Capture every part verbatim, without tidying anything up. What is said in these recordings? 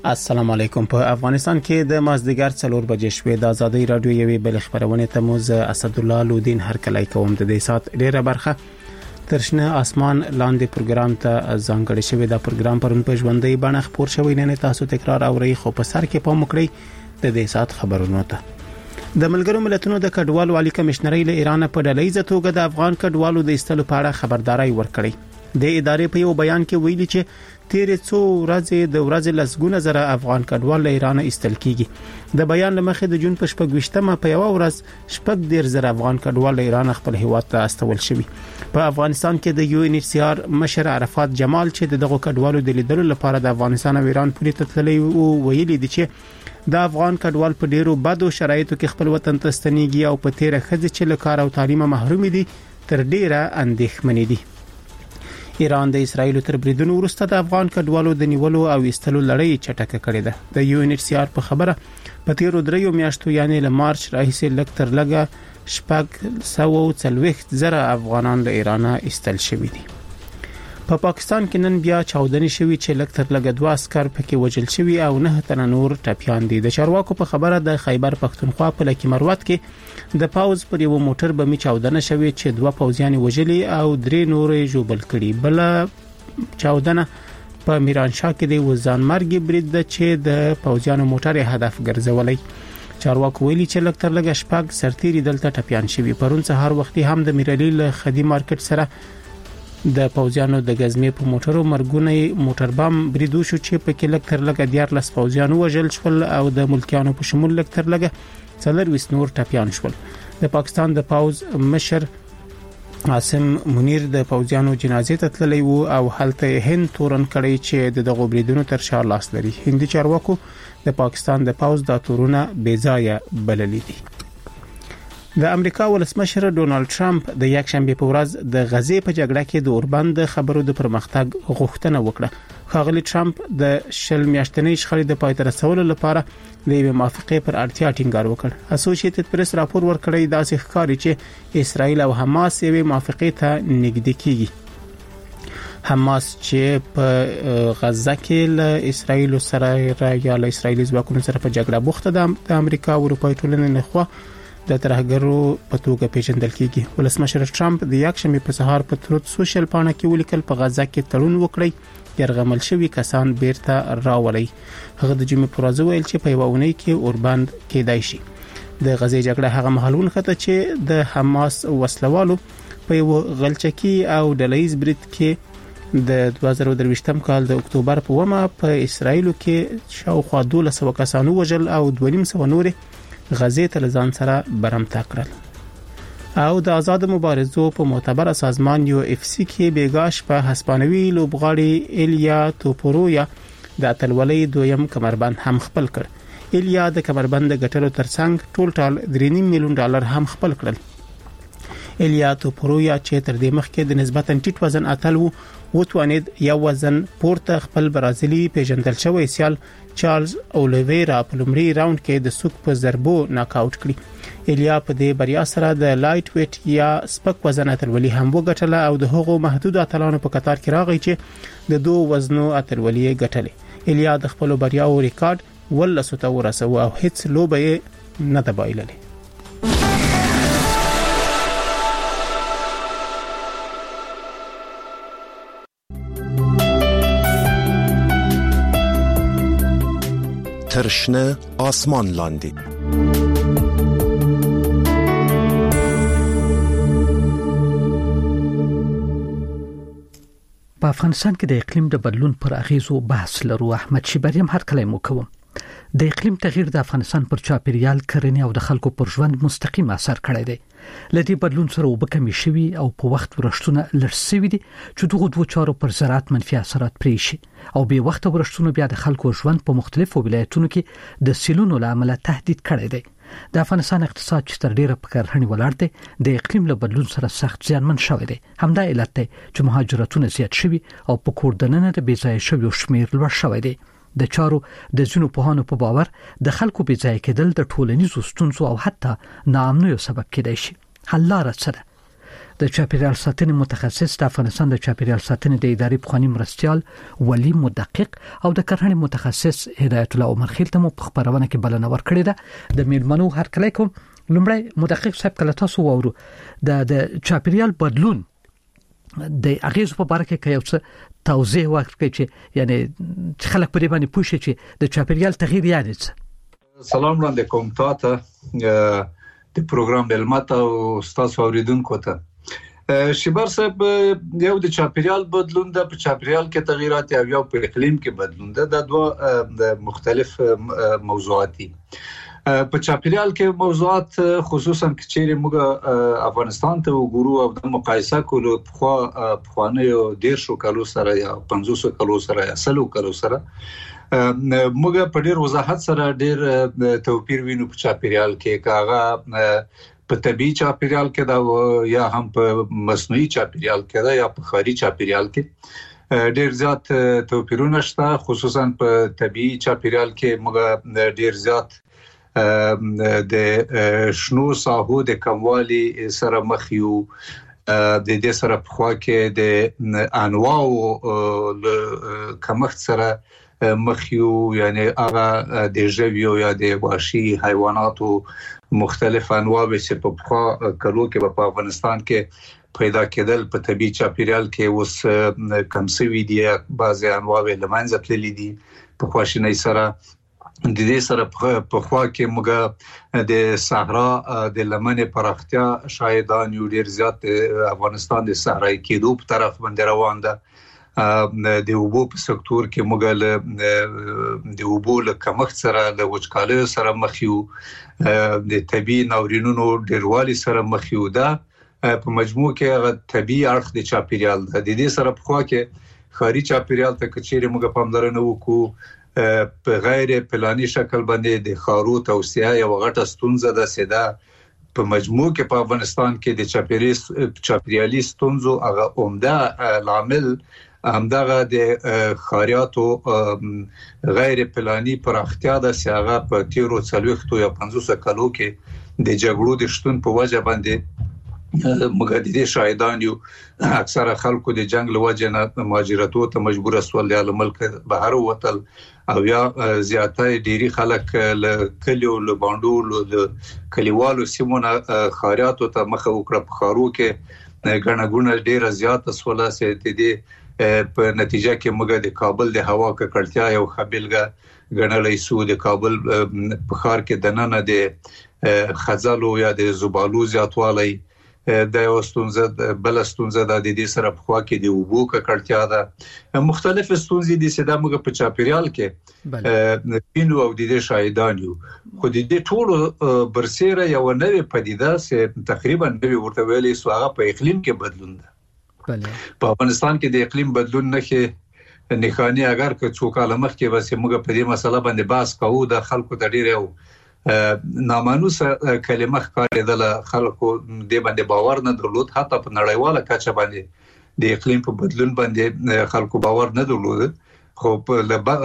السلام علیکم. په افغانستان کې د مازدیګر څلور بجې شوې د ازادي رادیو یوې بل خبرونه ته موز اسد الله لودین هر کله کوم د دې سات ډیره برخه ترشنه اسمان لاندې پروګرام ته ځانګړی شوی. دا پروګرام پرون په ژوندۍ باندې خبر شوی نه تاسو تکرار اوري خو په سر کې پام وکړئ د دې سات خبرونه ته. د ملګرو ملتونو د کډوالو عالی کمشنري له ایران په ډلهیزه توګه د افغان کډوالو د ایستلو په اړه خبرداري ورکړي. د ادارې په یو بیان کې ویلي چې تیرې څو ورځې د ورځې لسګونه زره افغان کډوال له ایران ایستل کیږي. د بیان لمخې د جون په شپږ په یو ورځ شپږ ډیر زره افغان کډوال له ایران خپل هیواد ته استول شوي. په افغانستان کې د یو ان ایچ سی آر مشر عرفات جمال چې دغه کډوالو د لیدلو لپاره د افغانستان او ایران پورې تتللی او ویلي دي چې د افغان کډوال په ډیرو بدو شرایطو کې خپل وطن ته ستنېږي او په تیره خځه چې له کار او تعلیم محروم دي تر ډیره اندېښمنې دي. ایران د اسرایل تر بریدونو وروسته د افغان کډوالو د نیولو او ایستلو لړۍ چټکه کړې ده. د یو ان ایچ سی آر په خبره په تیرو دریو میاشتو یعنی له مارچ راهیسې لږ تر لږه شپږ سوه او څلوېښت زره افغانان له ایران ایستل شوي دي. په پا پاکستان کې نن بیا چاودنې شوي چې لږ تر لږه دوه عسكر پکې وژل شوي او نه تنه نور ټپيان دي. د چارواکو په خبره د خیبر پختونخوا په لکه مروت کې د پاوز پر یو موټر بمي چاودنه شوي چې دوه پوځیان وژلي او درې نورې جوبل کړي. بل چاودنه په میرانشاه کې د وزان مرګ برید ده چې د پوځیانو موټر هدف ګرځولای. چارواکو ویلي چې لږ تر لږه شپږ سرتيري دلته ټپيان شوي. پرون سهار وختي هم د میرلیل خدي مارکیټ سره د پوځیانو د غزمې په موټرو مرګونه موټر بم بریدو شو چې په کې لږ تر لږه دیار لس پوځیانو وژل شول او د ملکیانو په شمول لږ تر لږه څلور ویس نور ټپيان شول. د پاکستان د پوز مشر عاصم منیر د پوځیانو جنازې ته تللی وو او هلته هند تورن کړی چې د دغه بریدونو تر شا لاس لري. هندي چارواکو د پاکستان د پوز د تورونه بې ځایه بللي دي. د امریکا ولسمشر ډونالد ټرمپ د یک شنبه په ورځ د غزې په جګړه کې د اوربند د خبرو د پرمختګ غوښتنه وکړه. ښاغلي ټرمپ د شل میاشتنۍ شخړې د پای ته رسولو لپاره د یوې موافقې پر اړتیا ټینګار وکړ. اسوسییټډ پریس راپور ورکړی داسې ښکاري چې اسرائیل او حماس یوې موافقې ته نږدې کیږي. حماس چې په غزه کې له اسرائیل سره یا له اسرائیلي ځواکونو سره په جګړه بوخته ده د امریکا او اروپای ټولنې نه خو د ترهګرو په توګه پیژندل کیږي. ولسمشر ټرمپ د یک شنبه په سهار په تروت سوشل پاڼه کې ولیکل په غزه کې تړون وکړي يرغمل شوی کسان بیرته راولي. هغه د جمعې پر ورځ ویل چې په یو اونۍ کې اوربند کېدای شي. د غزې جګړه هغه مهالون خطه چې د حماس وسلوالو په یو غلچکی او ډلهیز برید کې د دوه زره درویشتم کال د اکتوبر په ومه په اسرایل کې شاوخوا دولس سوه کسانو وژل او دوه نیم سوه نور غزې ته ځان سره برمته کړل. او د آزاد مبارزو په معتبر سازمان یو اف سی کې بیګاش په هسپانوي لوبغاړي ایلیا توپورویا د اتلولۍ دویم کمربند هم خپل کړ. ایلیا د کمربند غټلو ترڅنګ ټول ټال درې نیم میلیون ډالر هم خپل کړل. ایلیا توپورویا چې تر دې مخکې د نسبتا ټیټ وزن اتل وو وتوانید یو وزن پورته خپل برازیلی پیژندل شوی سیال چارلز اولیویرا په لومړي راوند کې د سوک په ضربو ناک آوټ کړی. ایلیا په دې بریا سره د لایټ ویټ یا سپک وزن اتلولي هم وګټله او د هغو محدود اتلانو په قطار کې راغی چې د دوه وزنو اتلولي ګټلې. ایلیا د خپل بریاو ریکارډ ولسو ته ورسوه او هیڅ لوبه نه ده بایللې. ترشنه آسمان لاندې په افغانستان کې د اقلیم د بدلون پر اغیزو بحث لرو. احمد شیبریم هر کله مو کوم. د اقلیم تغییر د افغانستان پر چاپیریال کرنې او د خلکو پر ژوند مستقیم اثر کړی دی. لدی بدلون سره وبکمې شوی او په وخت ورښتونه لړسوي دي چې دغه دوه چارو پر زراعت منفي اثرات پرې شي او به وخت ورښتونه بیا د خلکو ژوند په مختلفو ولایتونو کې د سیلونو لامل تهدید کړی دی. د افغانستان اقتصاد چې تر ډیره په کرهڼې ولاړ دی د اقلیم له بدلون سره سخت زیانمن شوی دی. همدا علت دی چې مهاجرتونه زیات شوي او په کور دننه د بې ځایه شویو شمیر لوړ شوی دی. د چارو د ځینو پوهانو په باور د خلکو بې ځایه کېدل د ټولنیزو ستونزو او حتی ناامنیو سبب کېدای شي. حل لاره څه ده؟ د چاپیریال ساتنې متخصص د افغانستان د چاپیریال ساتنې د ادارې پخوانی مرستيال ولی مدقق او د کرهڼې متخصص هدایت الله عمر خیل ته په خبرونه کې بلنه ورکړې ده د میلمنو هر کله کوم لومړی مدقق صاحب کله تاسو وورو د د چاپیریال بدلون د اغیز په اړه کې یو څه توضیح ورکړئ چې یعنی خلک په دې باندې پوه شي چې د چاپیریال تغییر یعنی څه. سلام وړاندې کوم تاسو د پروګرام ملمت او تاسو اوریدونکو ته شیبر صاحب یو د چاپیریال بدلون د چاپیریال کې تغیرات او یو په اقلیم کې بدلون ده د دوه مختلف موضوعات دي. په چاپیریال کې موضوعات خصوصا چې موږ افغانستان ته وګورو او د مقایسه کولو په خوانه ډیر شو کالو سره یا پنځوس کالو سره یا سلو کالو سره موږ په ډیر وضاحت سره ډیر توپیر وینو په چاپیریال کې کاغه په طبيعي چاپیریال کې دا یا هم په مصنوعي چاپیریال کې دا یا په خارجي چاپیریال کې ډیر زیات توپیرونه شته. خصوصا په طبيعي چاپیریال کې موږ ډیر زیات د شنو ساحو د کموالي سره مخ یو د دې سره په خوا کې د انواو کمښت سره مخ یو یعنی هغه د ژویو یا د وحشي حیواناتو مختلف انواع چې په خوا کلو کې په افغانستان کې پیدا کېدل په طبيعي چاپیریال کې اوس کم سوي دي. بعضي انواع له منځه تللي دي په خواشینۍ سره. د دې سره په خوا کې موږ د صحرا د لمنې پراختیا شاهدان یو ډیر زیات افغانستان د صحرایي کېدو په طرف باندې روان ده. د اوبو په سکتور کې موږ د اوبو له کمښت سره د وچکالۍ سره مخ یو د طبي ناورینونو ډیروالي سره مخ یو ده. په مجموع کې هغه طبي اړخ د چاپیریال ده. د دې سره په خوا کې خارجي چاپیریال ته کچېره موږ پاملرنه وکړو په غیر پلاني شکل باندې د خارو توسعه یو غټه ستونزه ده. سیده په مجموع کې په افغانستان کې د چاپیریال چاپیریالي ستونزو هغه عمده عامل همدغه د خاریاتو غیر پلاني پراختیا ده چې هغه په تیرو څلوېښتو یا پنځوس کالو کې د جګړو د شتون په وجه باندې موږ د دې شاهدان یو. اکثره خلکو د جنگ له وجه نه مهاجرتو ته مجبور شول یا له ملک بهر وتل او یا زیاتې ډيري خلک له کلیو له باندو له کلیوالو سیمونه خاریاتو ته مخه وکړه. په خارو کې غنغونه ډیره زیاته سوله سي دي په نتیجه کې موږ د کابل د هوا ککړتیا یو خبلګه غنلې سو. د کابل په خار کې دننه د خزالو یا د زبالو زیاتوالی د واستونزه بل ستونزه د دې سره په خوا کې د اوبو ککړتیا ده. مختلف ستونزې دي چې د موږ په چاپیریال کې پینو او د دې شاهدان یو. خو د دې ټولو برسېره یو نوې پدیده چې تقریبا نوې ورته ویلې سو هغه په اقلیم کې بدلون ده. بله په افغانستان کې د اقلیم بدلون نه کې نښانه اگر که څوک علامه کې واسه موږ په دې مسله باندې بحث کوو د خلکو د ډیره نامانوسه کلمه ښکارېدل. خلکو دې باندې باور نه درلود. حتی په نړیواله کچه باندې د اقلیم په بدلون باندې خلکو باور نه درلود. خو په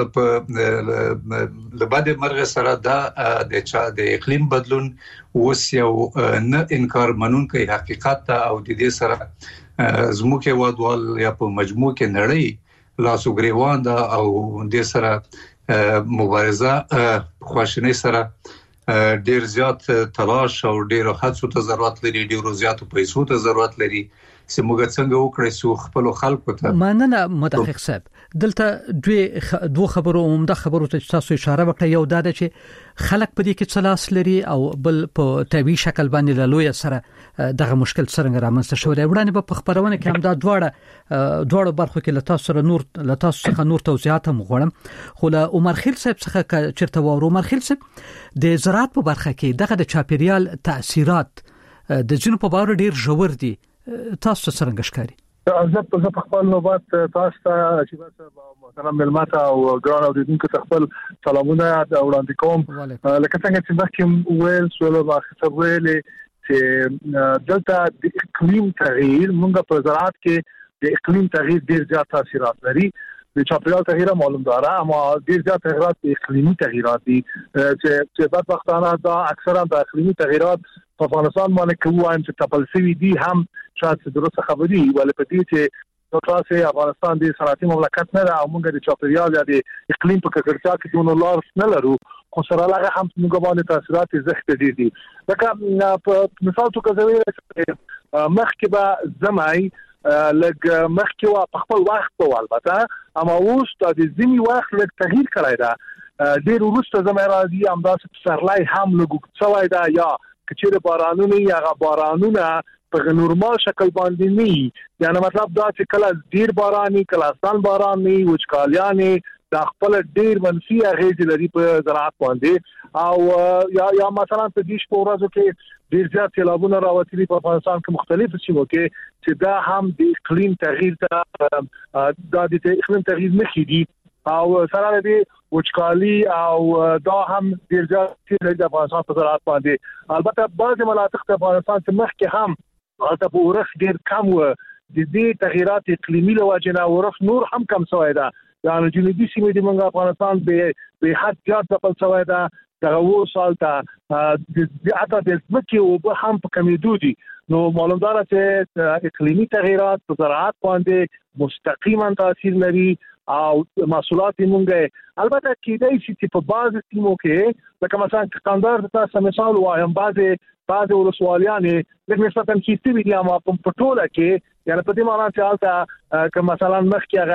لبعد مرغ سره دا د چا د اقلیم بدلون اوس یو نه انکار منونکی حقیقت ته او د دې سره زموږه وادوال یا په مجموع کې نړۍ لاسو ګریوان ده او د سره مبارزه خواشنۍ سره ډیر زیات تلاش او ډیر هڅو ته ضرورت لري. ډیر زیات پیسو ته ضرورت لري چې موږ څنګه وکړو چې خپل خلکو ته مننه. مدقق صاحب دلته دوه دوه خبرو عمده خبرو ته تاسو اشاره وکړه. یو دا ده چې خلک په دې کې څلاس لري او بل په طبي شکل باندې لوی سره دغه مشکل څنګه رامنځته شوی. وړاندې په خبرونه کې هم دا دواړه دواړو برخو کې لتاسو سره نور لتاسو څخه نور توضیحات هم غواړم. خو له عمر خیل صاحب څخه چرته وورو. عمر خیل صاحب د زراعت په برخه کې دغه د چاپیریال تاثیرات د جنو په باور ډیر ژور دي. تاسو څنګه ښکاري؟ زه په خپل نوبت تاسو ته چې تاسو محترم ملمت او ګران اوریدونکو ته خپل سلامونه وړاندې کوم. لکه څنګه چې مخکې ویل سول ما خطر ویل چې دلته د اقلیم تغییر موږ په زراعت کې د اقلیم تغییر ډیر زیات تاثیرات لري. د چاپیریال تغییر معلوم داره اما ډیر زیات تغیرات اقلیمی تغییرات دي چې چې بدبختانه دا اکثرا د اقلیمی تغییرات په افغانستان باندې کوم چې تپلسوي دي هم شاید درسته خبري ولې په دې چې نو تاسو افغانستان د صنعتي مملکت نه او موږ د چاپیریال یا د اقلیم په ککړتیا کې دونه لار نه لرو خو سره هغه هم موږ باندې تاثیرات زیات دي دي لکه په مثال تو کوي مخکې به زمای لګ مخکې وا په خپل وخت په البته اما اوس د ځینی وخت لګ تغییر کړی دا ډیر وروسته زمای راځي همداسې سرلای هم لګو څوای دا یا کچېره بارانونه یا غ بارانونه په نورمال شکل باندې نه یعنی مطلب دا چې کله ډیر باراني کله ځان باراني وچکالیانه د خپل ډیر منفي اغیز لري په زراعت باندې او یا یا مثلا په دې شپه ورځو کې ډیر زیات سیلابونه راوتلي په افغانستان کې مختلف سیمو کې چې دا هم د اقلیم تغییر ته د اقلیم تغییر نه کیږي او سره دې وچکالي او دا هم ډیر زیات د افغانستان په زراعت باندې البته بعض مناطق د افغانستان څخه مخکې هم البته په ورخ ډیر کم و د دې تغیرات اقلیمي له وجې نه ورخ نور هم کم شوی دا یعنی جنوبي سیمې د منګ افغانستان به به حد زیات ځپل شوی دا دغه و سال ته د اته د ځمکې او به هم په کمیدو دي نو معلوم ده چې اقلیمي تغیرات په زراعت باندې مستقیما تاثیر لري او محصولات مونږه البته کېدای شي چې په بعض سیمو کې لکه مثلا کندهار تاسو مثال وایم بعض بعض ولسوالیانې د نسبتاً کیسې وی دي اما په ټوله کې یعنی په دې معنی چې حالت که مثلا مخکې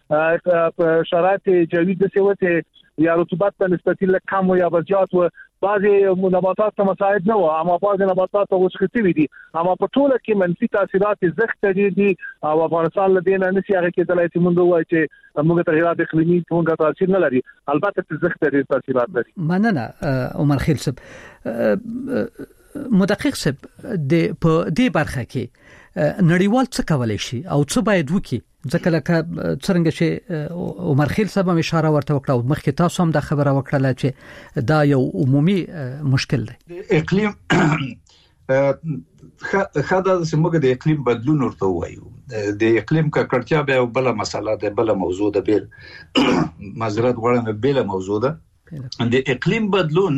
هغه شرایط جوی د سیوته یا رطوبت په نسبت له کم یا زیات و بعضی نباتات ته مساعد نه و اما بعضی نباتات ته وسختي وي دي اما په ټوله کې منفي تاثیرات زغت دي او افغانستان له دینه نشي هغه کې دلایل چې مونږ وایي چې موږ تغیرات اقلیمي څنګه تاثیر نه لري البته زغت دي تاثیرات لري مننه عمر خیل صاحب مدقق صاحب د په دې برخه کې نړیوال څه کولای شي او څه باید وکړي ځکه لکه څنګه چې عمر خیل صاحب هم اشاره ورته وکړه او مخکې تاسو هم د خبره وکړه چې دا یو عمومي مشکل دی اقلیم خاطر چې موږ د اقلیم بدلون ورته وایو د اقلیم ککړتیا به بل مسله ده بل موضوع ده بیل معذرت غواړم بیل موضوع ده د اقلیم بدلون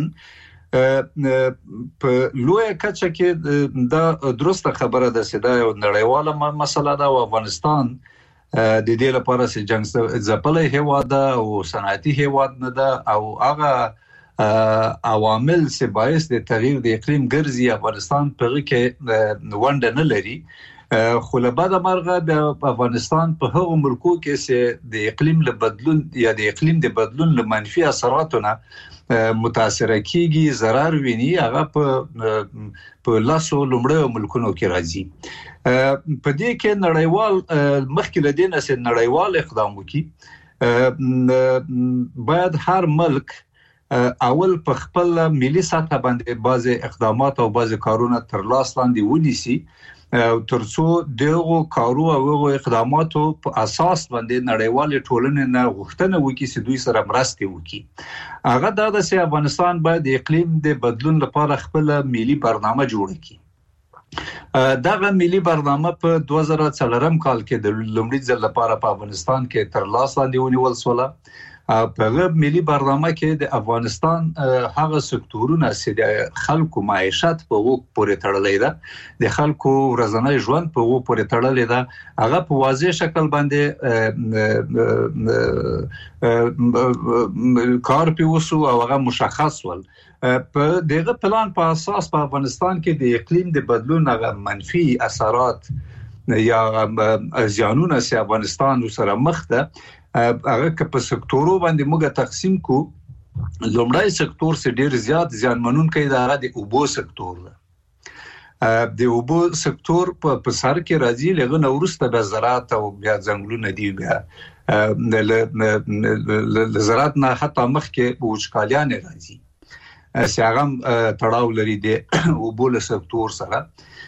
په لوی کچه کې دا درسته خبره ده چې دا یو نړیواله مسله ده او افغانستان د دې لپاره چې جنگ ځپلې هیواد او صنعتي هیواد نه ده او هغه عوامل چې باعث د تغییر د اقلیم ګرځي افغانستان په کې ونډه نه لري خو له بعد مرغه د افغانستان په هغو ملکو کې چې د اقلیم له بدلون یا د اقلیم د بدلون له منفي اثراتونه متاثر کیږي zarar ویني هغه په په لاسو لومړی ملکونو کې راځي په دې کې نړیوال مخکې لدینه چې نړیوال اقدام وکړي باید هر ملک اول په خپل ملي سطح باندې بعضي اقدامات او بعضي کارونه تر لاس لاندې ونیسي ترڅو دغه کارو او هغه اقداماتو په اساس باندې نړیوال ټولنې نه غوښتنه وکړي چې دوی سره مرسته وکړي هغه دا د سي افغانستان باید د اقلیم د بدلون لپاره خپل ملي برنامه جوړ کړي دغه ملي برنامه په دوه زره څلورم کال کې د لومړي ځل لپاره په افغانستان کې تر لاس لاندې ونیول شو په ملي برنامه کې د افغانستان هغه سکتورونه چې د خلکو معیشت په وګ پورې تړلې ده د خلکو ورځنی ژوند په وګ پورې تړلې ده هغه په واضح شکل باندې کار پیوسو او هغه مشخص ول په دغه پلان په اساس په افغانستان کې د اقلیم د بدلون هغه منفي اثرات یا زیانونه چې افغانستان سره مخ ده هغه په سکتورو باندې موږ تقسیم کو لومړی سکتور چې ډیر زیات زیانمنونکی دی هغه د اوبو سکتور ده د اوبو سکتور په سر کې راځي لږ نو ورسته به زراعت او بیا ځنګلونه دی بیا د زراعت نه حتی مخکې وچکالیان راځي چې هغه تړاو لري د اوبو سکتور سره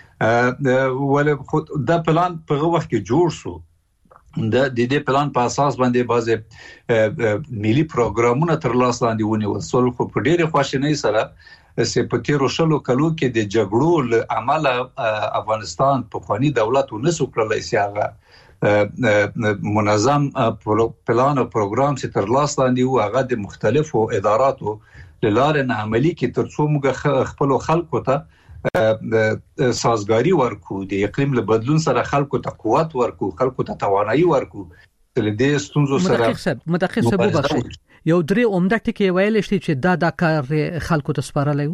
ولې دا پلان په وخت کې جوړ شو د دې پلان په اساس باندې بعضه ملي پروګرامونه تر لاس لاندې ونیول سول خو په ډېر خواشینۍ سره چې په تیرو شلو کلو کې د جګړو له امله افغانستان په خواني دولت ونسو کړلای سي هغه منظم پلان او پروګرام چې تر لاس لاندې و هغه د مختلفو اداراتو لاره نه عملی کې ترڅو موږ خپل خلکو ته سازګاری ورکو، د اقلیم له بدلون سره خلکو ته قوت ورکو، خلکو ته توانایي ورکو چې د ستونزو سره مدقق صاحب وبخښي یو درې عمده ټکي ویل شي چې دا د کار خلکو ته سپارلای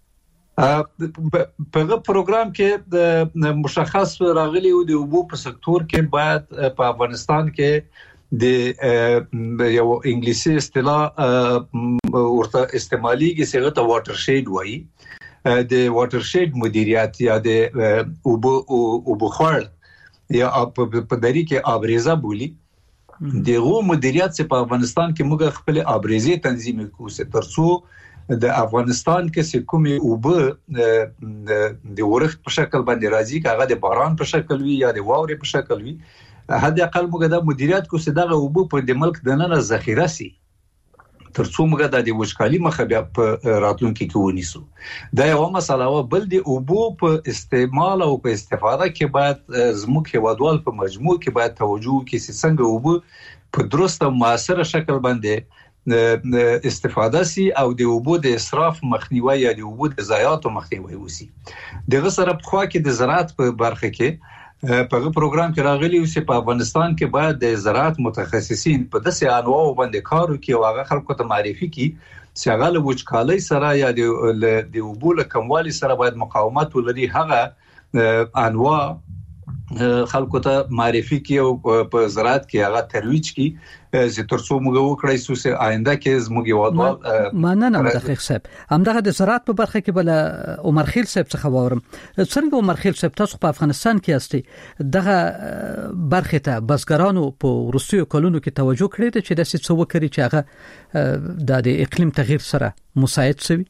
په پروګرام کې د مشخص راغلی او د اوبو په سکتور کې باید په افغانستان کې د یو انګلیسي اصطلاح ورته استعماليږي چې ته واټر شید وایي، د واټر شید مدیریت یا د اوبو اوبو خړ یا په دری کې ابریزه بولی دغه مدیریت چې په افغانستان کې موږ خپل ابریزه تنظیم کوو چې ترڅو د افغانستان کې کومې اوبه د ورښت په شکل باندې راځي، هغه د باران په شکل وي یا د واورې په شکل وي، هدا اقل موږ د مدیریت کو چې دغه اوبه په د ملک دننه ذخیره سي ترڅو موږ د وچکالي مخه بیا په راتلونکي کې ونیسو. دا یو مسله و. بل د اوبو په استعمال او په استفاده کې باید زموږ هیوادوال په مجموع کې باید توجه وکړي چې څنګه اوبه په درست او موثر شکل باندې استفاده سي او د اوبو د اسراف مخنیوي یا د اوبو د ضایعاتو مخنیوي وسی. دغه سره په خوا کې د زراعت په برخه کې په پروګرام کې راغلی او چې په افغانستان کې باید د زراعت متخصصین په داسې انواع باندې کار وکړي او هغه خلکو ته معرفي کړي چې هغه له وچکالۍ سره یا د اوبو له کموالي سره باید مقاومت ولري، هغه انواع خلکو ته معرفي کړي او په زراعت کې هغه ترویج کړي چې ترڅو موږ وکړای شو چې آینده کې زموږ یوادوال مننه مدقق صاحب. همدغه د زراعت په برخه کې بل عمر خیل صاحب څخه واورم. څنګه عمر خیل صاحب تاسو په افغانستان کې یاستئ، دغه برخه ته بزګرانو په وروستیو کلونو کې توجه کړې ده چې د څه وکړي چې هغه د اقلیم تغییر سره مساعد شي؟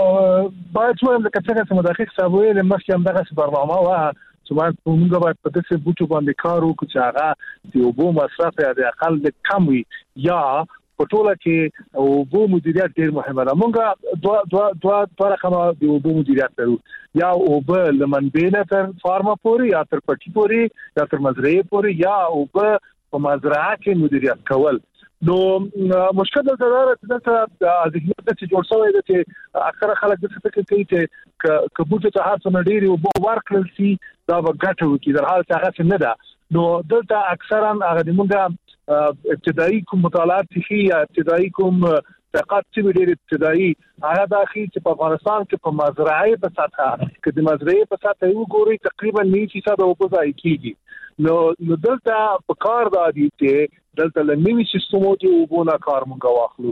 باید وایم د کڅه چې مدقق صاحب ویل مخکې هم دغه برنامه و چې موږ باید په داسې بوټو باندې کار وکړو چې هغه د اوبو مصرف یا د اقل کم وي یا په ټوله کې اوبو مدیریت ډیر مهمه ده. موږ دوا دوا دوا دوه رقمه د اوبو مدیریت لرو، یا اوبه لمنبې نه تر فارما پورې یا تر پټي پورې یا تر مزرعې پورې یا اوبه په مزرعه کې مدیریت کول. نو مشکل دا ده چې دا ذهنیت چې جوړ شوی دی چې اکثره خلک د څه فکر کوي چې کبوت ته هر څه ډېری او ورکل سي دا وګټو کې در حال څنګه څه نه ده. نو دلته اکثرا هغه د موږ ابتدایي کوم مطالعات شي یا ابتدایي کوم دقت چې ډېر ابتدایي هغه داخلي چې په افغانستان کې په مزرعه په سطح کې د مزرعه په سطح یو ګوري تقریبا نه شي ساده او په ځای کېږي. نو نو دلته په کار د دي چې دلته لنوي سیستمو ته وګونه کار مونږ واخلو.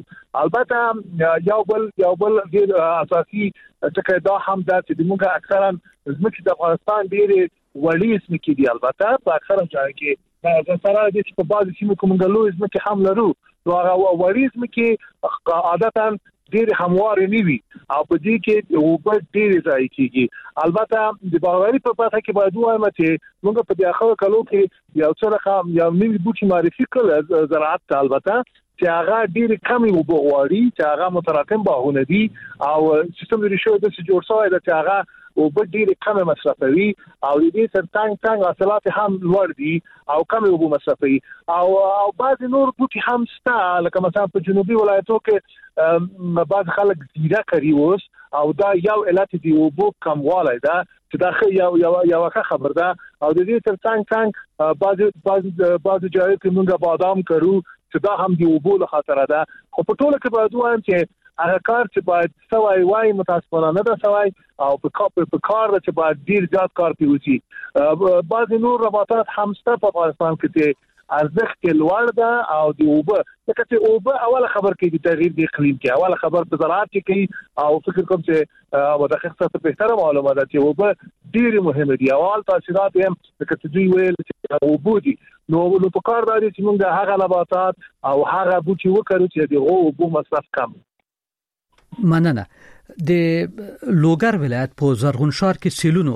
البته یو بل یو بل ډیر اساسي ټکی دا هم ده چې موږ اکثرا زموږ د افغانستان ډیر وړي اسم کې دي، البته په اکثرا ځای کې دا سره د چې په بعض سیمو کې موږ له اسم کې هم لرو، نو هغه وړي اسم کې عادتاً ډیر هموار نه وي او په دې کې اوبه ډیر ځای کېږي. البته د باوري په پاتہ کې باید وایم چې موږ په دې اخر کلو کې یو څه رقم یو نوی بوټي معرفي کړل زراعت ته، البته چې هغه ډیر کم اوبه غواړي، چې هغه متراکم باغونه دي او سیستم د ریشو د جوړ شوی د چې هغه اوبه ډیر کم مصرفوي او دې تر څنګ څنګه حاصلات هم لوړ دي او کم اوبه مصرفوي او او بعض نور بوټي هم شته، لکه مثلا په جنوبي ولایتو کې بعض خلک زیره کوي اوس او دا یو علت دی اوبو کموالی ده چې دا یو یو یو خبر ده. او د دې تر څنګ څنګ بعض بعض بعض ځایو کې موږ بادام کرو چې دا هم دی اوبو له خاطر ده. خو په ټوله کې باید وایم چې هغه کار چې باید سوای وای متاسفانه نه ده سوای او په کار په کار چې باید ډیر زیات کار کوي. بعض نور نباتات هم ستاسو په افغانستان کې ارزښت لوړ ده او دی اوبه لکه چې اوبه اوله خبر کې د تغییر د اقلیم کې اوله خبر په زراعت کې کوي او فکر کوم چې مدقق څه به تر معلومه ده چې اوبه ډیر مهمه دي. اول تاثیرات هم لکه چې دوی ویل چې اوبه دي، نو نو په کار دی چې موږ هغه نباتات او هغه بوټي وکړو چې د اوبو مصرف کم. مننه. د لوګر ولایت په زرغونشار کې سیلونو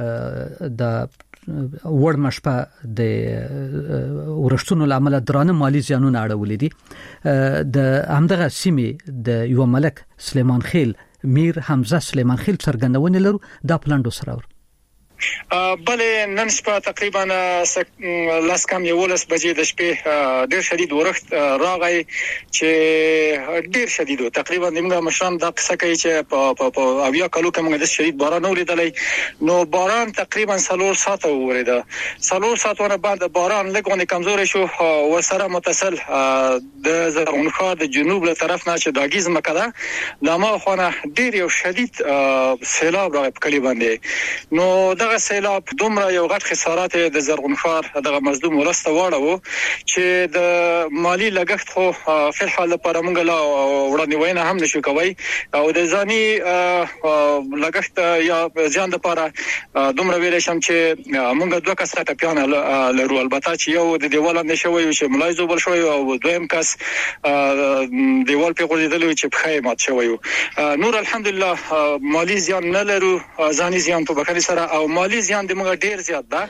د وړ مشپه د ورښتونو لامل درانه مالی زیانونه اړولې دي. د همدغه سیمې د یو ملک سلیمان خیل میر حمزه سلیمان خیل څرګندونه لرو دا پلاندو سره ور بلې نن شپه تقریبا لاس کم یو لس بجې د شپې ډېر شدید ورښت راغی چې ډېر شدید و. تقریبا موږ مشران دا قصه کوي چې په په اویا کلو کې موږ د شدید باران ولیدلې. نو باران تقریبا څلور ساعته وریده. څلور ساعتونه بعد باران لږونه کمزوري شو او سره متصل د زرغونخار د جنوب له طرف نه چې داګیز مکه دا ما خونه ډېر یو شدید سیلاب راغی په کلی باندې. نو دغه سیلاب دومره یو غټ خسارات د زرغونخار دغه مظلوم ولسته واړو چې د مالی لګښت خو په حال لپاره موږ لا وړاندوینه هم نشو کوي او د ځاني لګښت یا ځان لپاره دومره ویل شم چې موږ دوه کسه پیان لرو. البته چې یو د دیوال نه شوی چې ملایزو بل شوی او دویم کس دیوال په غوډیدل چې په خیمات شوی. نور الحمدلله مالی زیان نه لرو، ځاني زیان په بخښنه سره او مالی زیان د موږ ډیر زیات ده.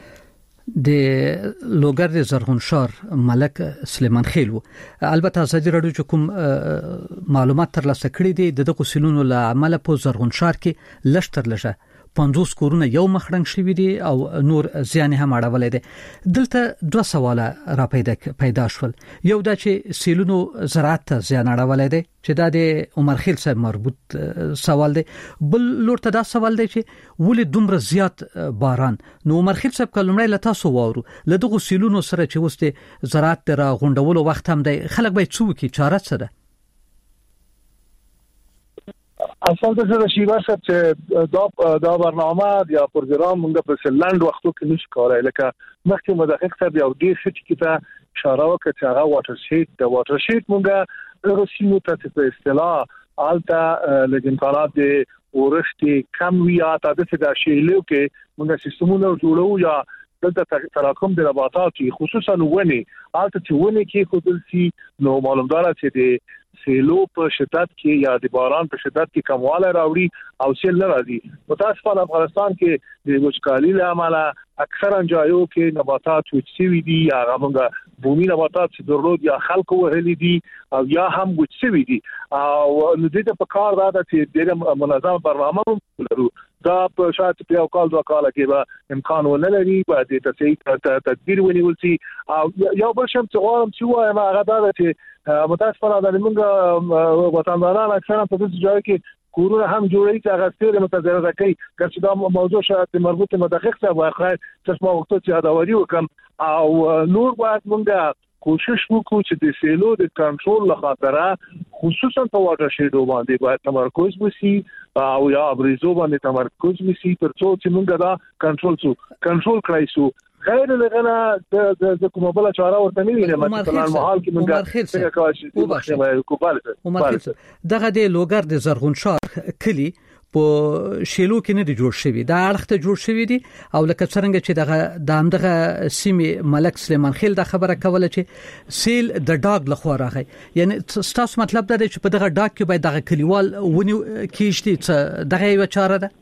د لوګر د زرغونشار ملک سلیمان خیل و. البته ازادي راډیو چې کوم معلومات ترلاسه کړي دي د دغه سلونو له عمله په زرغونشار کې لشتر لږه پنځوس کورونه یو مخړنګ شوی دي او نور زیان هم اړولې دي. دلته دوه سواله را پیدا پیدا شول. یو دا چې سیلونو زراعت ته زیان اړولې دي چې دا د عمر خیل سره مربوط سوال دی. بل لور ته دا سوال دی چې ولې دومره زیات باران. نو عمر خیل صاحب کلمړی لته سو وورو لدغه سیلونو سره چې وسته زراعت را غونډولو وخت هم دی خلک به څو کی چاره سره اصل د څه شي واسه چې دا دا برنامه یا پروګرام موږ په سلند وختو کې نش کولای لکه مخکې مدقق صاحب یو ډیر څه کې ته اشاره وکړه چې هغه واټر شیټ د واټر شیټ موږ د رسمي ته په اصطلاح الته لګنکارات د ورشتي کم ویا ته د څه د شیلو کې موږ سیستمونه جوړو یا دلته تراکم د نباتات خصوصا ونی الته چې ونی کې خودل سي نو معلومدار چې د سیلو په شدت کې یا د باران په شدت کې کمواله راوړي او سیل نه راځي. متاسفانه افغانستان کې د وچکالي له امله اکثرا ځایو کې نباتات وچسوي دي یا هغه بومي نباتات چې درلود یا خلکو وهلي دي او یا هم وچسوي دي او نو دې په کار دا چې د منظم برنامه لرو. دا په شاته په کال دوه کال کې به امکان ولري باید ته تدبیر ونیول شي او یو بل شم چې غواړم چې وایم هغه دا چې متاسفانه د موږ وطنداران اکثرا په دې ځای کې کورونه هم جوړي چې هغه ستیر متضرره کوي. که دا موضوع شاته مربوط مدقق څه وایي چې ما وخت چې اداوري وکم او نور باید موږ کوشش وکړو چې د سیلو د کنټرول لپاره خصوصا په واټر شیډو باندې باید تمرکز وشي او یا ابریزو باندې تمرکز وشي ترڅو چې موږ دا کنټرول شو کنټرول کړی شو. غیر لغنا د د کومه بل چاره ورته نه وینم مثلا محال کې موږ څنګه کوشش دغه د لوګر د زرغونشار کلی په شیلو کې نه دی جوړ شوی دا اړخته جوړ شوی دی او لکه څنګه چې دغه د همدغه سیمه ملک سلیمان خیل د خبره کوله چې سیل د ډاګ لخوا راغی. یعنی تاسو مطلب دا دی چې په دغه ډاګ کې باید دغه کلیوال ونی کیشتي دغه یو چاره ده.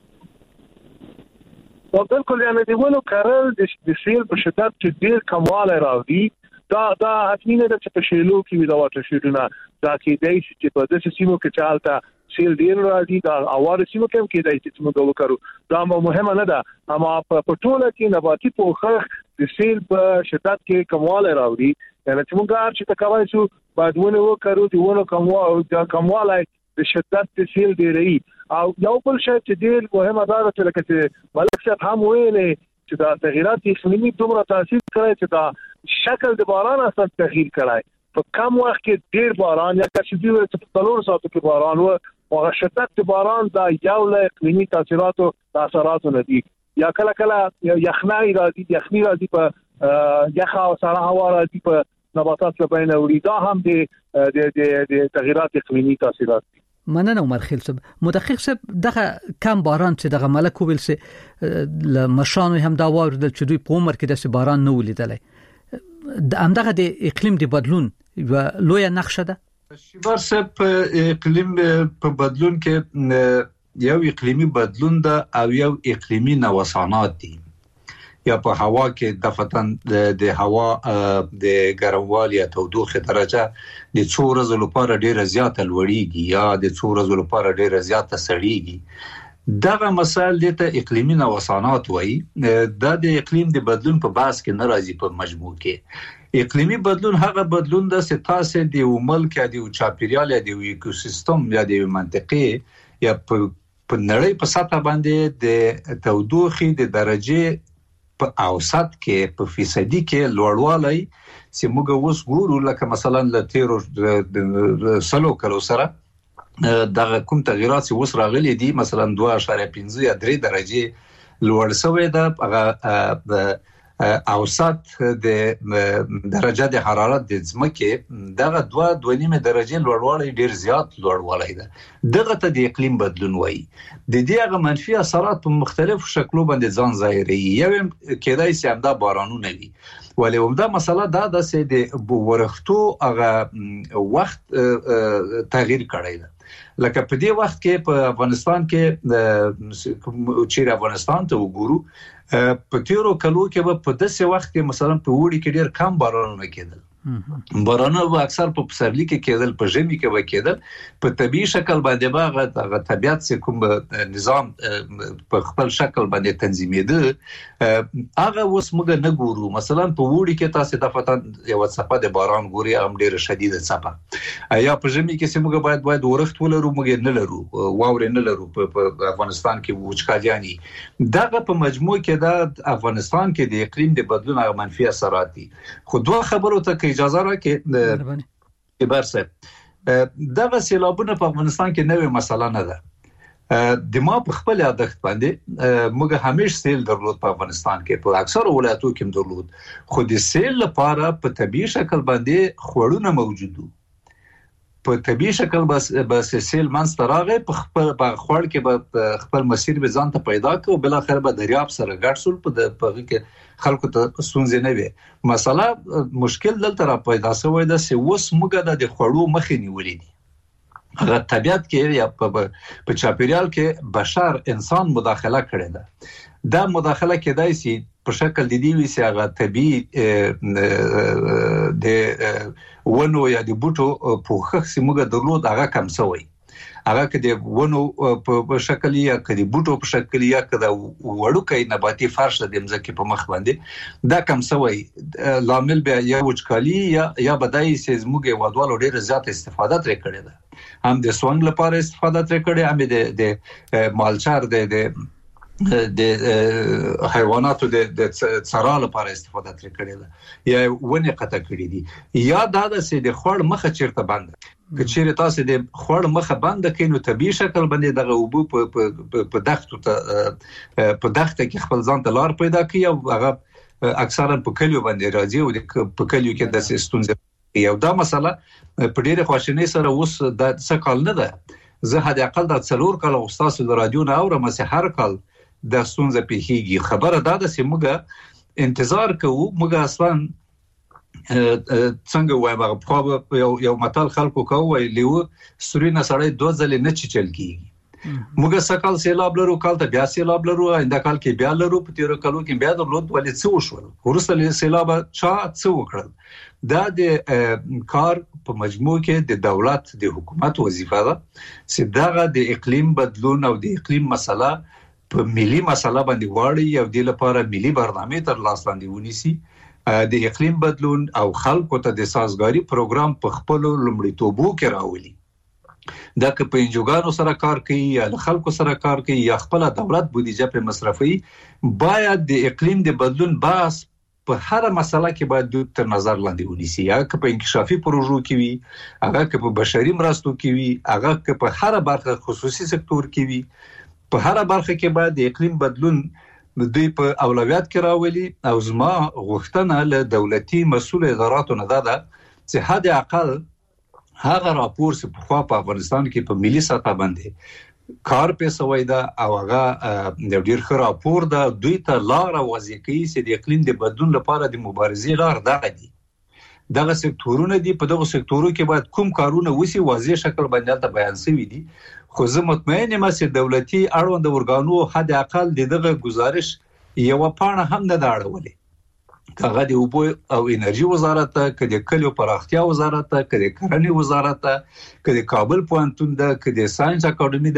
بالکل یعنی دی ونو کارل د سیل په شدت چې ډیر کمواله راوړي دا دا حتمی نه چې په شیلو کې دا واټر شیډونه دا کې دی چې په داسې سیمو کې چالتہ سیل ډیر راځي دا اواره سیمو کې کې دی چې موږ وکړو دا مهمه نه ده اما په ټوله کې نباتي پوښښ د سیل په شدت کې کمواله راوړي. یعنی چې موږ هر چې تکوي شو باید ونه وکړو چې ونه کمواله کمواله د شدت د سیل ډیري او یو بل شی چې ډیر مهمه ده چې لکه چې ملک صاحب هم ویلې چې دا تغیرات اقلیمي دومره تاثیر کوي چې دا شکل د باران اثر تغییر کوي. په کم وخت کې ډیر باران یا چې د څلور ساعتو کې باران و او شدت د باران دا یو له اقلیمي تاثیرات او تاثیرات نه دي یا کله کله یخنۍ راځي یخنۍ راځي په یخه او سړه هوا راځي په نباتات لپاره وړي دا هم د د تغیرات اقلیمي تاثیرات دي. مننه عمر خیل صاحب. مدقق صاحب دغه کم باران چې دغه ملک ویل سي ل مشانو هم دا واردل چې دوی په عمر کې د باران نه ولیدلې د همدغه د اقلیم د بدلون یو لوی نقشه ده. شیبار صاحب اقلیم په بدلون کې یو اقلیمی بدلون ده او یو اقلیمی نوسانات دي. یا په هوا کې دفتن د هوا د ګرموالي او تودوخه درجه د څو ورځې لپاره ډیره زیاته لوړیږي یا د څو ورځې لپاره ډیره زیاته سړیږي. دغه مسایل د اقلیمي نوسانات وایي. دا د اقلیم د بدلون په بحث کې نه راځي په مجموع کې. اقلیمي بدلون هغه بدلون د ستاسو د یو ملک یا د چاپیریال یا د ایکوسیستم یا د منطقې یا په نړۍ په سطح باندې د تودوخې د درجه په اوسط کې په فیصدي کې لوړوالی چې موږ اوس ګورو، لکه مثلا ل تیرو سلو کلو سره دغه کوم تغیرات چې اوس راغلي دي، مثلا دوه اعشاریه پنځه یا درې درجه لوړ شوی ده. هغه اوسط د درجه د حرارت د ځمکې دغه دوه دوه نیمه درجه لوړوالی ډیر زیات لوړوالی ده. دغه ته د اقلیم بدلون وایي. د دې هغه منفي اثرات په مختلفو شکلو باندې ځان ظاهروي. یو کېدای شي همدا بارانونه وي، ولی همدا مسله دا ده چې د ورښتو هغه وخت تغییر کړی ده. لکه په دې وخت کې په افغانستان کې چې افغانستان ته وګورو، په تیرو کلو کې په داسې وخت کې مثلا په وړي کې ډیر کم بارانونه کېدل. بارانونه به اکثر په پسرلي کې کېدل، په ژمي کې به کېدل. په طبيعي شکل باندې به هغه طبيعت چې کوم نظام په خپل شکل باندې تنظیمېده هغه اوس موږ نه ګورو. مثلا په وړي کې تاسو د فتن یو څپه د باران ګوري، هم ډیره شدیده څپه. یا په ژمي کې چې موږ باید باید ورښت ولرو، موږ نه لرو، واورې نه لرو په افغانستان کې وچکالیانی. دغه په مجموع کې د افغانستان کې د اقلیم د بدلون هغه منفي اثرات دي. خو دوه خبرو ته اجازه راکړئ د برسه دغه سیلابونه په افغانستان کې نوې مسله نه ده. د ما په خپل عادت باندې موږ همیشه سیل درلود په افغانستان کې، په اکثر ولایتو کې درلود، خو د سیل لپاره په طبيعي شکل باندې خوړونه موجود وو. په طبيعي شکل بس بس سیل منځ راغی، په خپل په خوړ کې به خپل مسیر به ځان ته پیدا کړ او بل اخر به دریاب سره ګډ سول. په پغه کې خلکو ته ستونزې نه وي. مسله مشکل دلته را پیدا شوی ده چې اوس موږ د خوړو مخې نیولې دي. هغه طبيعت کې یا په چاپیریال کې بشر انسان مداخله کړې ده. دا مداخله کېدای شي په شکل د دې وی چې هغه طبيعي د ونو یا د بوټو پوښښ چې موږ درلود هغه کم شوی. هغه کې د ونو په شکل یا کې د بوټو په شکل یا کې د وړوکې نباتي فرش د مځکې په مخ باندې دا کم شوی. لامل به یا وچکالي یا یا بدایي چې موږ ودوالو ډېر زیات استفاده ترې کړې ده. هم د سونګ لپاره استفاده ترې کړې، هم د د مالچار د د د حیواناتو د څرا لپاره استفاده ترې کړې ده، یا ونې قطع کړې دي. یا دا چې د خوړ مخه چیرته بند که چیرې تاسو د خوړ مخه بند کړئ نو طبيعي شکل باندې دغه اوبو په په دښتو ته په دښته کې خپل ځان ته لار پیدا کوي او هغه اکثرا په کلیو باندې راځي او په کلیو کې د ستونزې یو دا مسله په ډېر خواشینۍ سره اوس د څه کال نه ده. زه هدا اقل د څلور کال استاد د رادیو نه اورم چې هر کال د ستونزې پیښیږي. خبره دا ده چې موږ انتظار کوو. موږ اصلا څنګه وایم هغه یو یو متل خلکو کوي لیو سورینه سړی دوه ځلې نه چچل کیږي. موږ سکل سیلاب لرو، کال ته بیا سیلاب لرو، انده کال کې بیا لرو، په تیر کالو کې بیا درلود، ولې څه وشول؟ ورسره سیلاب چا څه وکړل؟ دا د کار په مجموع کې د دولت د حکومت وظیفه ده چې دغه د اقلیم بدلون او د اقلیم مسله په ملي مسله باندې واړي او د لپاره ملي برنامه تر لاس لاندې ونیسي. د اقلیم بدلون او خلکو ته د سازګاری پروګرام په خپل لومړیتوبو کې راولي. دا که په انجوګانو سره کار کوي یا خلکو سره کار کوي یا خپل دولت بودیجه په مصرفي، باید د اقلیم د بدلون بحث په هر مسله کې باید تر نظر لاندې ونیسي. یا که په انکشافي پروژو کې وي، هغه که په بشري مرستو کې وي، هغه که په هر برخه خصوصي سکتور کې وي، په هر برخه کې باید د اقلیم بدلون د دوی په اولویت کې راولي. او زما غوښتنه له دولتي مسؤل اداراتو نه ده چې حد اقل هغه راپور چې په خوا په افغانستان کې په ملي سطح باندې کار په سوي ده او هغه د ډیر ښه راپور ده، دوی ته لار وضع کوي چې د اقلیم د بدلون لپاره د مبارزې لار ده دي. دغه سکتورونه دي، په دغه سکتورو کې باید کوم کارونه وسی واضح شکل باندې ته بیان شوی دي. خو زه مطمئن یم چې دولتي اړوند ورګانو حد اقل دغه گزارش یو پاڼه هم نه دا اړولې. هغه د اوبو او انرژي وزارت ته، که د کلیو پراختیا وزارت ته، که د کرنې وزارت ته، که د کابل پوهنتون ده، که د ساينس اکاډمي ده،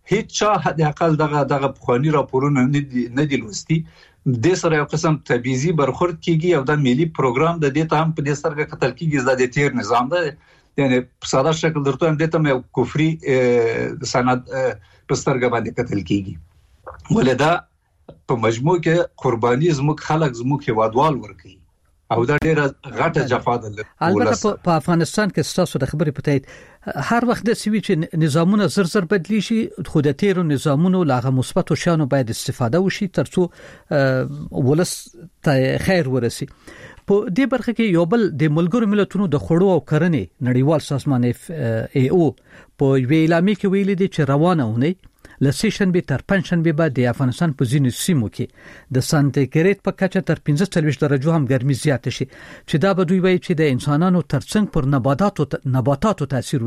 هیڅ چا حد اقل دغه دغه بخونی راپورونه نه دي لوستي. د سره یو قسم تبعیضي برخورد کیږي او د ملي پروګرام د دې ته هم په دې سره قتل کیږي د تیر نظام ده. یعنی په ساده شکل درته هم د ته یو کفري سند په سترګه باندې قتل کیږي. ولدا په مجموع کې قرباني زموږ خلک زموږ هیوادوال ورکي او دا ډیره غټه جفا ده. البته په افغانستان کې ستاسو د خبرې په تایید هر وخت د سوي چې نظامونه زر زر بدلی شي، خو د تیرو نظامونو لاغه مثبت شانو باید استفاده وشي ترڅو ولس ته خیر ورسي. په دې برخه کې یو بل د ملګرو ملتونو د خړو او کرنې نړیوال سازمان اف ای او په ویلامي کې ویلي دي چې روانه ونی لسیشن به تر پنځشنبه به د افغانستان په ځینو سیمو کې د سانتیګریډ په کچه تر پنځه څلوېښت درجو هم ګرمي زیات شي چې دا به دوی وایي چې د انسانانو ترڅنګ پر نباتاتو نباتاتو تاثیر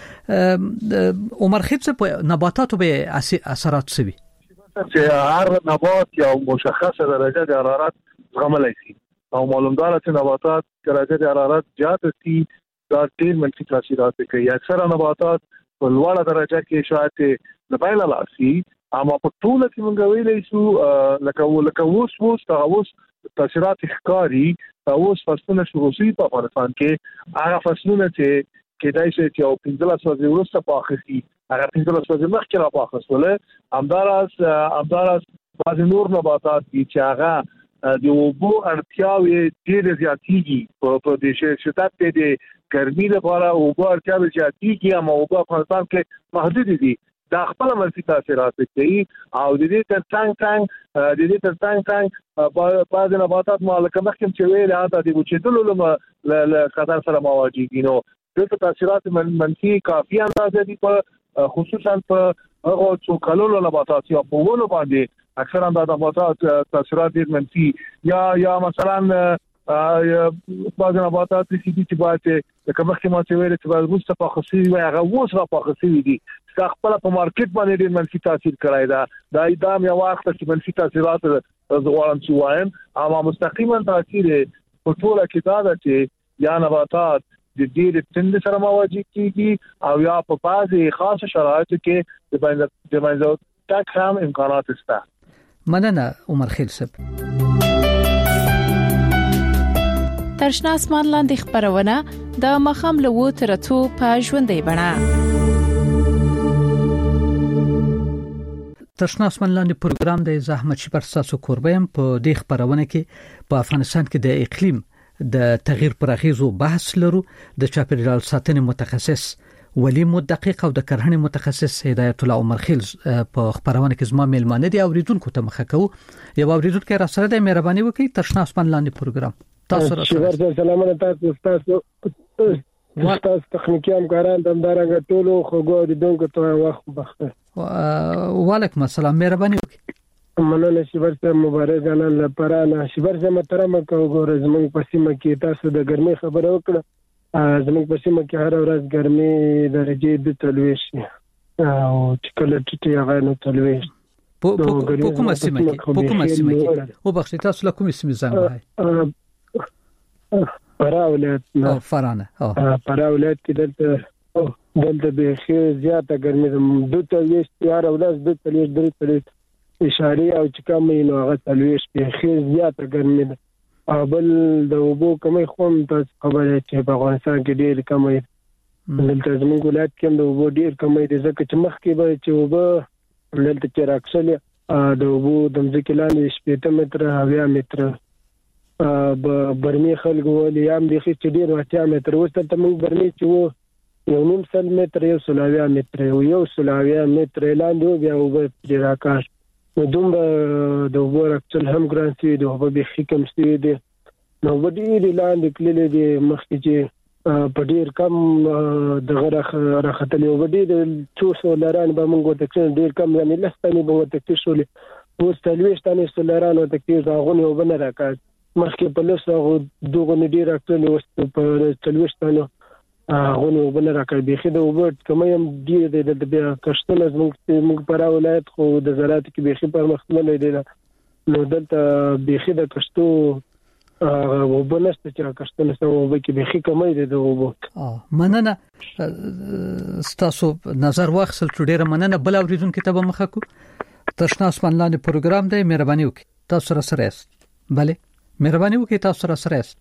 وکړي. عمر خیل په نباتاتو به اثرات سوي چې هر نبات یو مشخصه درجه د حرارت زغملای شي او معلومدار چې نباتات درجه د حرارت زیات شي دا ډیر منفي تاثیرات کوي. اکثره نباتات په لوړه درجه کې شاید د بایل لاسي اما په ټول کې موږ ویلې شو لکه لکه اوس اوس تاسو تاثیرات ښکاری اوس فصلونه شروع شي په افغانستان کې. هغه فصلونه چې کېدای شي چې او پنځلس ورځې وروسته پاخسي هغه پنځلس ورځې مخکې را پاخسوله همداراز همداراز بعض نور نباتات چې هغه د اوبو اړتیاوي ډېر زیاتېږي په دې شدت د ګرمۍ لپاره اوبو اړتیاوي زیاتېږي اما اوبو په افغانستان کې محدود دي. دا خپل منفي تاثیرات کوي او د دې تر څنګ څنګ د دې تر څنګ څنګ بعض نباتات مالکه مخکې چې ویل هغه د وچېدلو له خطر سره مواجه دي. نو د تاثیرات منفي کافي اندازه دي په خصوصا په هغه څو کلونو نباتات یا په ونو باندې اکثرا د نباتات تاثیرات ډېر منفي یا یا مثلا بعض نباتات چې باید د کمخ کې ما چې ویل چې باید روسته په خصوصي وي هغه اوس را په خصوصي دي دا خپل په مارکیټ باندې ډېر منفي تاثیر کړی دا دا ایدام یو وخت چې منفي تاثیرات زغوالم چې وایم اما مستقیما تاثیر په ټول کې دا ده چې یا نباتات د ډېر تند سره مواجه کیږي او یا په بعضي خاص شرایطو کې د باندې د باندې تک هم امکانات شته. مننه عمر خیل صاحب. ترشنا اسمان لاندې خبرونه د مخام له و تر څو په ژوندۍ بڼه. ترشنا اسمان لاندې پروګرام د زحمت شپر تاسو کوربم په دې خبرونه کې په افغانستان کې د اقلیم د تغییر پر اغیزو بحث لرو. د چاپیریال ساتنې متخصص ولی مدقق او د کرهنې متخصص هدایت الله عمر خیل په خبرونه کې زما میلمانه دي اوریدونکو ته مخه کوو. یو اوریدونکو را سره د مهرباني وکړئ ترشنا اسمان لاندې پروګرام تاسو را سره سلامونه تاسو تاسو تاسو تخنیکی همکاران د همدارنګه ټولو خوګو د دونکو ته وخت بخښه. وعلیکم السلام مهرباني وکړئ. مننه شبر ته مبارک نن لپاره نه شبر زما محترم کوګور زموږ په سیمه کې تاسو د ګرمۍ خبره وکړه. زموږ په سیمه کې هر ورځ ګرمۍ درجه د تلويش او چې کله ټیټي هغه نو تلويش په کومه سیمه کې په کومه سیمه کې او بخښه تاسو له کومه سیمه ځان وای پراولت او فرانه او پراولت کې دلته دلته به خې زیاته ګرمۍ د تلويش یار ولز د تلويش درې تلويش اشاره او چې کوم نو هغه تلويش به خې زیاته ګرمۍ ده. بل د وبو کمې خوم تاسو خبره چې په افغانستان کې ډېر کمې دلته زموږ ولایت کې د وبو ډېر کمې دي ځکه چې مخکې به چې وبو دلته چې راکسل د وبو د ځمکې لاندې شپږ متره اویا متره به برمي خلکو ولې هم د خې چې ډېر واتیا متره اوس ته موږ برمي چې وو یو نیم سل متره یو سل اویا متره یو سل اویا متره لاندې بیا وبو ډېر راکاش نو دومره د وبو راکسل هم ګران شوي دي وبو به حکم شوي دي نو ودې لاندې کړلې دي مخکې چې په ډېر کم د غره راختلې وبدي د څو سولران به موږ ته ډېر کم یعنی لستانې به ورته تشولې اوس تلويشتانې سولران ورته کې راغونې وبنه راکړ مخکې په لسه دغه ډېر راکړلې اوس په تلويشتانو غونې وبنه راکړ بيخي د وبد کوم يم ډېر د بیا کشتنه موږ موږ پر ولایت خو د زراعت کې بيخي پر مخمنه دي نو دلته بيخي د کشتو وبنست چې کښتنه سره وبکې به خې کمای دي وبو اه مننه ستاسو نظر واخصل ډیره مننه بل اوریدونکو ته به مخه کو تشنا اسمان لاندې پروګرام دی مهرباني وکړئ تاسو سره سره است bale مهرباني وکړئ تاسو سره سره است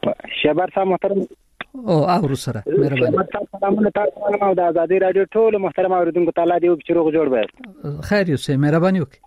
شبر صاحب محترم او اورو سره مهرباني سلامونه تاسو او د ازادي رادیو ټول محترم اوریدونکو تعالی دې وکړي روغ جوړ به خیر یوسف مهرباني وکړئ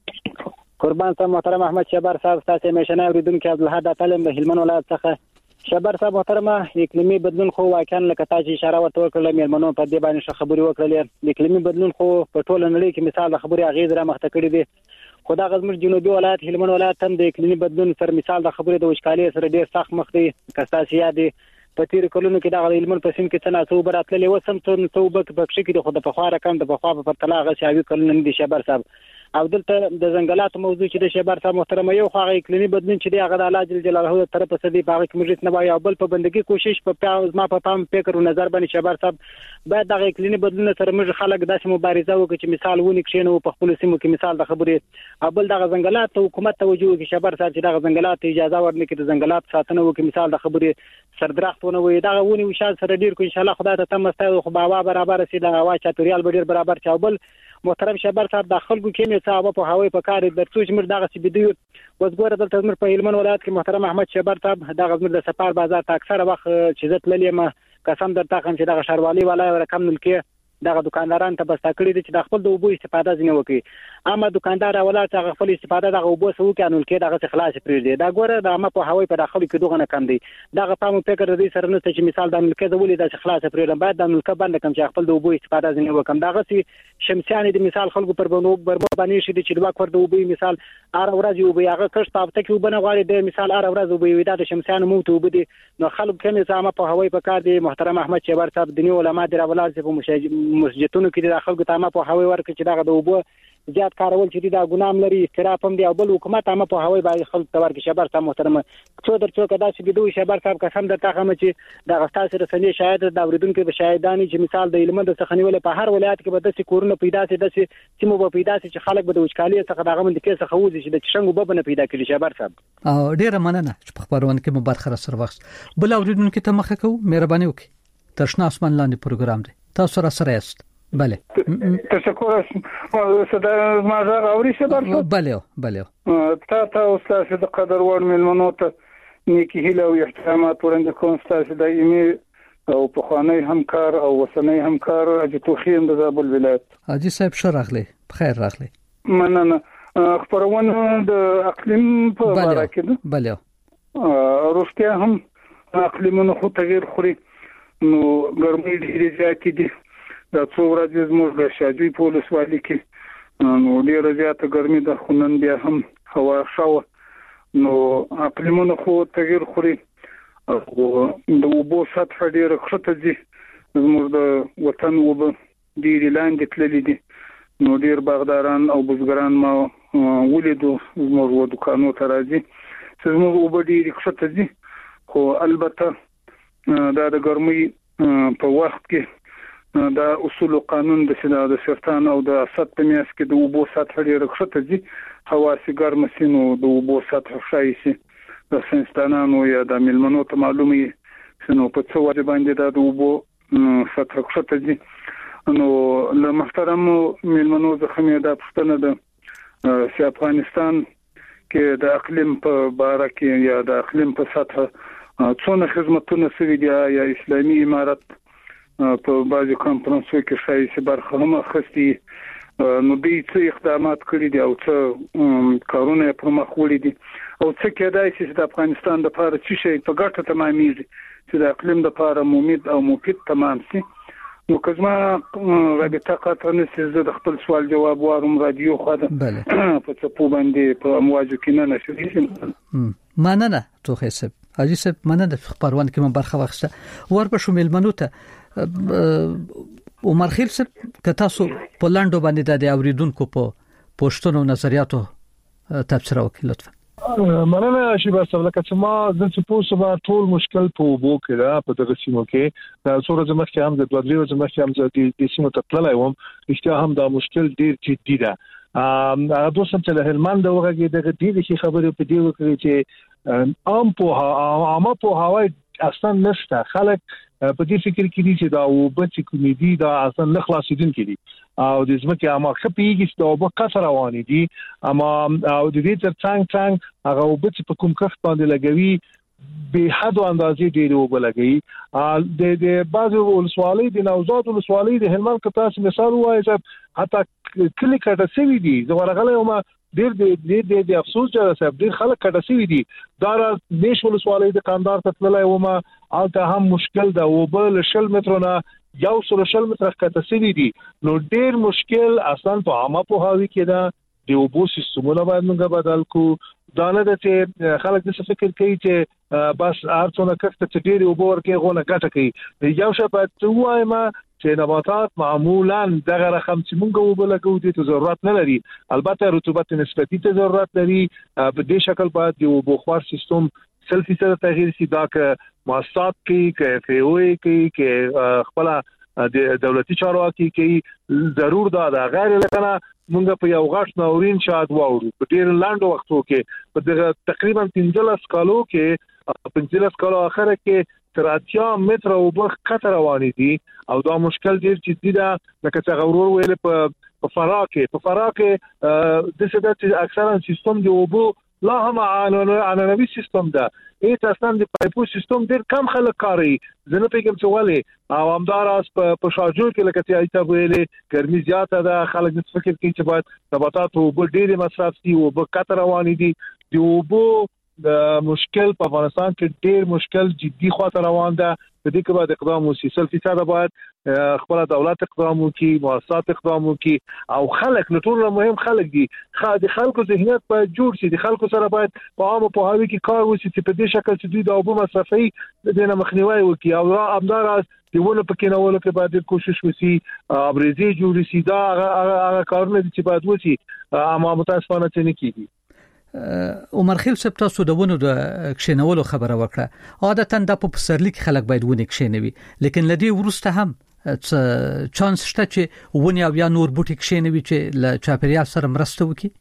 قربان صاحب محترم احمد شبر صاحب تاسو میشنه اوریدونکو عبدالحد تعلیم د هلمند ولایت څخه شبر صاحب محترم اقلیمی بدلون خو واقعا لکه تاسو اشاره ورته وکړل مېرمنو په دې باندې خبري وکړلې اقلیمی بدلون خو په ټوله نړۍ کې مثال د خبري اغیز را مخته کړی دی خدا غزمر جنوبي ولایت هلمند ولایت هم د اقلیمی بدلون سره مثال د خبري د وشکالي سره ډیر سخت مخ دی کساسي یادي په تیر کلونو کې د هلمند په سیم کې څنګه څو براتلې وسم څو څو بک بکشي کې د خود په خوا رقم د په خوا په تلا غشاوي کلونه دي شبر صاحب او دلته د ځنګلاتو موضوع چې د شبر صاحب محترم یو خو هغه اقلیمی بدلون چې دی هغه د الله جل جلاله تر طرفه سدي په هغه کې مجلس نه وایي او بل په بندګي کوشش په پیاز ما په پام فکر او نظر باندې شبر صاحب باید د اقلیمی بدلون سره موږ خلک داسې مبارزه وکړي چې مثال ونی کښینو په خپل سیمو کې مثال د خبرې او بل د ځنګلاتو حکومت توجه وکړي شبر صاحب چې د ځنګلاتو اجازه ورنکړي د ځنګلات ساتنه وکړي مثال د خبرې سردرختونه وي دا ونی وشال سره ډیر کو ان شاء الله خدای ته تمسته خو باوا برابر سي د هوا چاپیریال ډیر برابر چاوبل محترم شبر صاحب د خلکو کې مې صاحب په هوای په کار د څو چې مر دغه سي بده وزګور دلته مر په هلمند ولایت کې محترم احمد شبر صاحب دغه مر د سفر بازار ته اکثره وخت چې زت للی ما قسم درته کوم چې دغه شروالي ولای رقم نل کې دغه دکانداران ته بستا کړی دي چې د خپل د وبو استفاده ځنه وکړي اما دکاندار ولایت څنګه خپل استفاده دغه وبو سو کې انول کې دغه خلاص پریږدي دا ګوره د اما په هوای په داخلي کې دغه نه کم دي دغه پام فکر دې سره نه چې مثال د امریکا د ولې د خلاص پریږدم باید د امریکا باندې کوم چې خپل د وبو استفاده ځنه وکم دغه سي شمسیان د مثال خلکو پر بنو بربو باندې شي چې د واکور د وبو مثال ار ورځ یو به هغه کښ تابته کې وبنه غواړي د مثال ار ورځ وبو وي د شمسیان مو ته وبدي نو خلک کله چې په هوای په کار دي محترم احمد شبر صاحب د نیو علماء د ولایت په مسجدونو کې د خلکو ته ما په هوای ورکړي چې دغه د وبو زیات کارول چې دا ګنام لري استراف هم دی او بل حکومت هم په هوای باندې خلک تور کې شبر صاحب محترم څو در څو کدا چې دوی شبر صاحب قسم درته کوم چې د غستاسو رسنۍ شاید د اوریدونکو به شاهدانی چې مثال د علم د څخنیول په هر ولایت کې به د کورونه پیدا سي د سیمو به پیدا سي چې خلک به د وچکالي څخه دغه من د کیسه خوځي چې د چشنګو به نه پیدا کړي شبر صاحب او ډیره مننه چې په خبرونه کې مو برخه سره وخت بل اوریدونکو ته مخه کو مهرباني وکړئ ترشنا اسمان لاندې پروګرام دی تاسو سره سره است بله تشکر صدا ما زغ اوري شبر صاحب بله بله تا ته استاد د قدر وړ ملمنو ته نیکی هیله او احترامات وړاندې کوم استاد دایمي او په خوانی همکار او وسنۍ همکار اجتوخیم د زابل ولایت حاجی صاحب شرغلی بخیر راغلی مننه خبرونه د اقلیم په اړه کې ده بله روسیا هم اقلیمونو خو تغیر خوري نو ګرمي ډیره زیاتې دي دا څو ورځې زموږ د شاجوی پولیس والی کې نو ډیره زیاته ګرمي ده خونن بیا هم هوا شاو نو اقلیمونو خو تغیر خوري او د وبو سطح ډیره کښته دي زموږ د وطن وب ډیره لاندې تللې دي نو ډیر باغداران او بزګران ما ولیدو زموږ و دکانو ته راځي چې زموږ وب ډیره کښته دي خو البته دا د ګرمي په وخت کې دا اصول قانون د سیده د سرطان او د اسد په میاس کې د وبو سطح ډیره کښته دي هوا سي ګرم سينو د وبو سطح شای سي د سنستانانو یا د ملمنو ته معلومي شنو په څو وجه باندې د وبو سطح کښته دي نو له محترم ملمنو زخمه د پښتنه د سي افغانستان کې د اقلیم په باره کې یا د اقلیم په سطح څونه خدماتونه سوي دي یا اسلامي امارت په بازي کانفرنسو کې شای سي برخه هم اخستي نو دوی څه اقدامات کړی دي او څه کارونه پر مخ وړي دي او څه کېدای شي چې د افغانستان د لپاره چې شي په ګټه تمامېږي چې د اقلیم د لپاره مفید او مفید تمام شي نو کزما رابطه قطر نسي زه د خپل سوال جواب وارم رادیو خو ده په څه په باندې په امواجو کې نه نشي مننه توخه سب حاجی صاحب مننه خبرونه کې من برخه واخسته ور په شمول منو ته عمر خیل صاحب که تاسو په لاندو باندې د اوریدونکو په پوښتنو نظریاتو تبصره وکړئ لطفا مننه شیبا صاحب لکه چې ما د سپوږ سبا ټول مشکل په وبو کې دا په دغه سیمو کې دا څوره زموږ کې هم د دوه درې ورځې مخکې هم د سیمو ته تللی وم اشتیا هم دا مشکل ډیر جدي ده ا دوه سم چې له هلمند دغه دغه دې خبرې په دې وکړي چې عام په عامه په هواي اصلا نشته. خلک په دې فکر کې دي چې دا وبچ کومې دي دا اصلا نه خلاصیدون کې دي او د ځمکې اما خپيږي چې دا وب کثر روانې دي اما او د دې تر څنګ څنګ هغه وبچ په کوم کښت باندې لګوي به حد اندازې ډېر وبلګي د د بعضو ولسوالۍ د نوزاد ولسوالۍ د هلمند کتاس مثال وایي چې حتی کلی کټه سوي دي زه ورغله یم ډېر ډېر ډېر د افسوس جره صاحب ډېر خلک کټه سوي دي دا نش ولسوالۍ د کاندار ته تللی و ما الته هم مشکل ده او بل شل مترونه یو سل شل متر کټه سوي دي نو ډېر مشکل اصلا په عامه په هاوی کې ده د اوبو سیستمونه باید موږ بدل کو دا نه ده چې خلک د فکر کوي چې بس ارڅونه کښته چې ډېر اوبو ورکې غونه ګټه کوي یو شپه وایم چې نباتات معمولا دغه رقم چې موږ وبلګو دي ته ضرورت نه لري البته رطوبت نسبتي ته ضرورت لري په دې شکل باید د اوبو خوار سیستم سل فیصد تغییر شي دا که مؤسسات کې کې فیوي کې کې خپل د دولتي چارواکي کې ضرور دا دا غیر لکنه مونږ په یو غاښ ناورین شاد واورو په ډیر لاندو وختو کې په دغه تقریبا پنځلس کالو کې پنځلس کالو اخره کې تر اتیا متر او بخ کتر روانې دي او دا مشکل ډیر جدي ده لکه څنګه غرور ویل په فراکه په فراکه د څه د اکثرا سیستم دی وبو لا هم عنعنوي سیستم ده ایت اصلا د پایپو سیستم ډیر کم خلک کاری زنه پیګم چې ولې او همداراز په شاجو کې لکه چې ایت ویلې ګرمي زیاته ده خلک د فکر کوي چې باید نباتات او بل ډیر مصرف دي او په کتر روانې دي دی او بو د مشکل په افغانستان کې ډیر مشکل جدي خاطر روان ده په دې کې باید اقدام وشي سل فیصد باید خپل دولت اقدام وکړي مؤسسات اقدام وکړي او خلک له ټول مهم خلک دي خاطر خلکو ذهنیت باید جوړ شي د خلکو سره باید په عامه په هاوی کې کار وشي چې په دې شکل چې دوی د اوبو مصرفي د نه مخنیوي وکړي او همداراز دیونه پکې نه ولکه باید کوشش وشي ابرزي جوړ شي دا هغه کارونه چې باید وشي اما متاسفانه چې نه کیږي. عمر خیل صاحب تاسو دونه د کښینولو خبره وکړه عادتاً د په پسرلی کې خلک باید ونه کښینوي لیکن لدی ورسته هم چانس شته چې ونه او یا نور بوټي کښینوي چې ل چاپیریال سره مرسته وکړي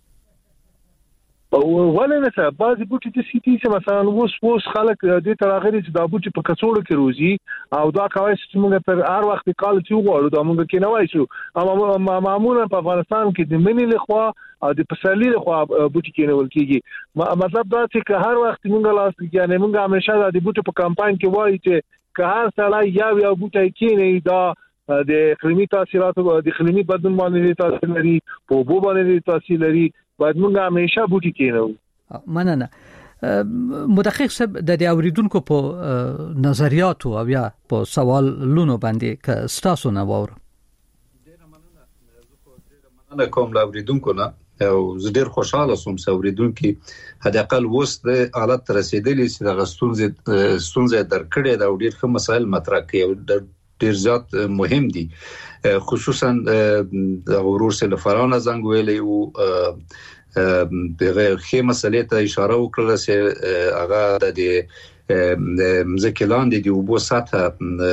ولې نه څه بعضی بوټي د سیټي چې مثلا وس وس خلک د تراغري چې د بوټي په کڅوړو کې روزي او دا کوي چې موږ تر هر وخت کال چې وګورو دا موږ کې نه وای شو اما معمولا په افغانستان کې د منی له خوا او د پسرلی له خوا بوټي کې نه ول کېږي مطلب دا چې هر وخت موږ لاس کې یعنی موږ همیشه د بوټي په کمپاین کې وایي چې که هر سړی یو یو بوټي کې نه دا د اقلیمي تاثیراتو د اقلیمي بدلون باندې تاثیر لري په اوبو باندې تاثیر لري باید موږ همیشه بوټي کېنو مننه مدقق صاحب د دې اوریدونکو په نظریاتو او یا په سوالونو باندې ک ستاسو نه وور ډیر مننه مننه کوم لا اوریدونکو نه او زه ډیر خوشاله سوم چې اوریدونکو هدا اقل وست د حالت رسیدلې چې د غستونځ ستونزې درکړې دا ډیر ښه مسایل مطرح کوي ډیر زیات مهم دي خصوصا د ورور سره فرانه زنګ ویلې او دغه خې مسلې ته اشاره وکړه چې هغه د مزکلان دي د وبو ساته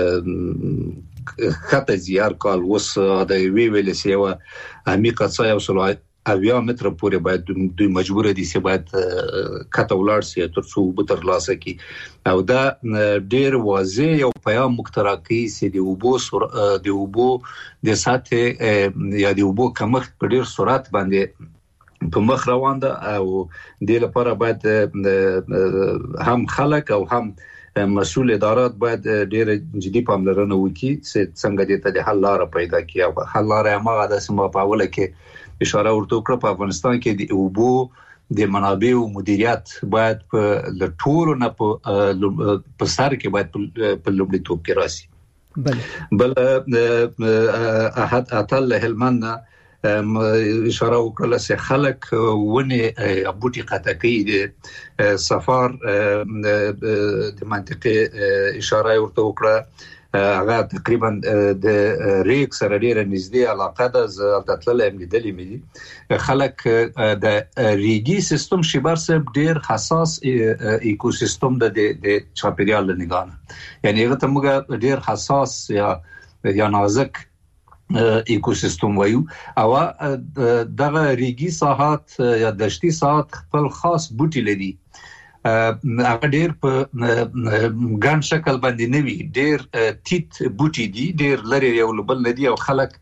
خطه زیار کال وس د وی ویل سیو عمیقه څه یو سلو اویا متر پورې باید دوی مجبور دي چې باید کته ولاړ سي تر څو بتر لاسه کی او دا ډیر واضح یو پیغام مخترع کوي چې د وبو د وبو د ساته یا د وبو کمښت په ډیر سرعت باندې په مخ روان ده او د لپاره باید هم خلک او هم مسؤل ادارات باید ډیر جدي پاملرنه وکړي چې څنګه دې ته د حل لار پیدا کړي او حل لار یې هغه د سم په اوله کې اشاره ورته وکړه په افغانستان کې د اوبو د منابعو مدیریت باید په لټور نه په سر کې باید په لومړیتوب کې راشي بل بل احد اتل هلمند اشاره وکړه چې خلک ونه ابوټي قطعي د سفر د منطقه اشاره ورته وکړه هغه تقریبا د ریک سره ډیره نږدې علاقه ده ز تطلل امدلې مې خلک د ریګي سیستم شبر سب ډیر حساس ایکوسیستم د د چاپیریال لنګان یعنی هغه ته موږ ډیر حساس یا یا نازک ایکوسیستم وایو او دغه ریګي ساحات یا دشتي ساحات خپل خاص بوټي لري هغه ډیر په ګڼ شکل باندې نوي ډیر تیت بوټي دي ډیر لري یو بل ندي او خلک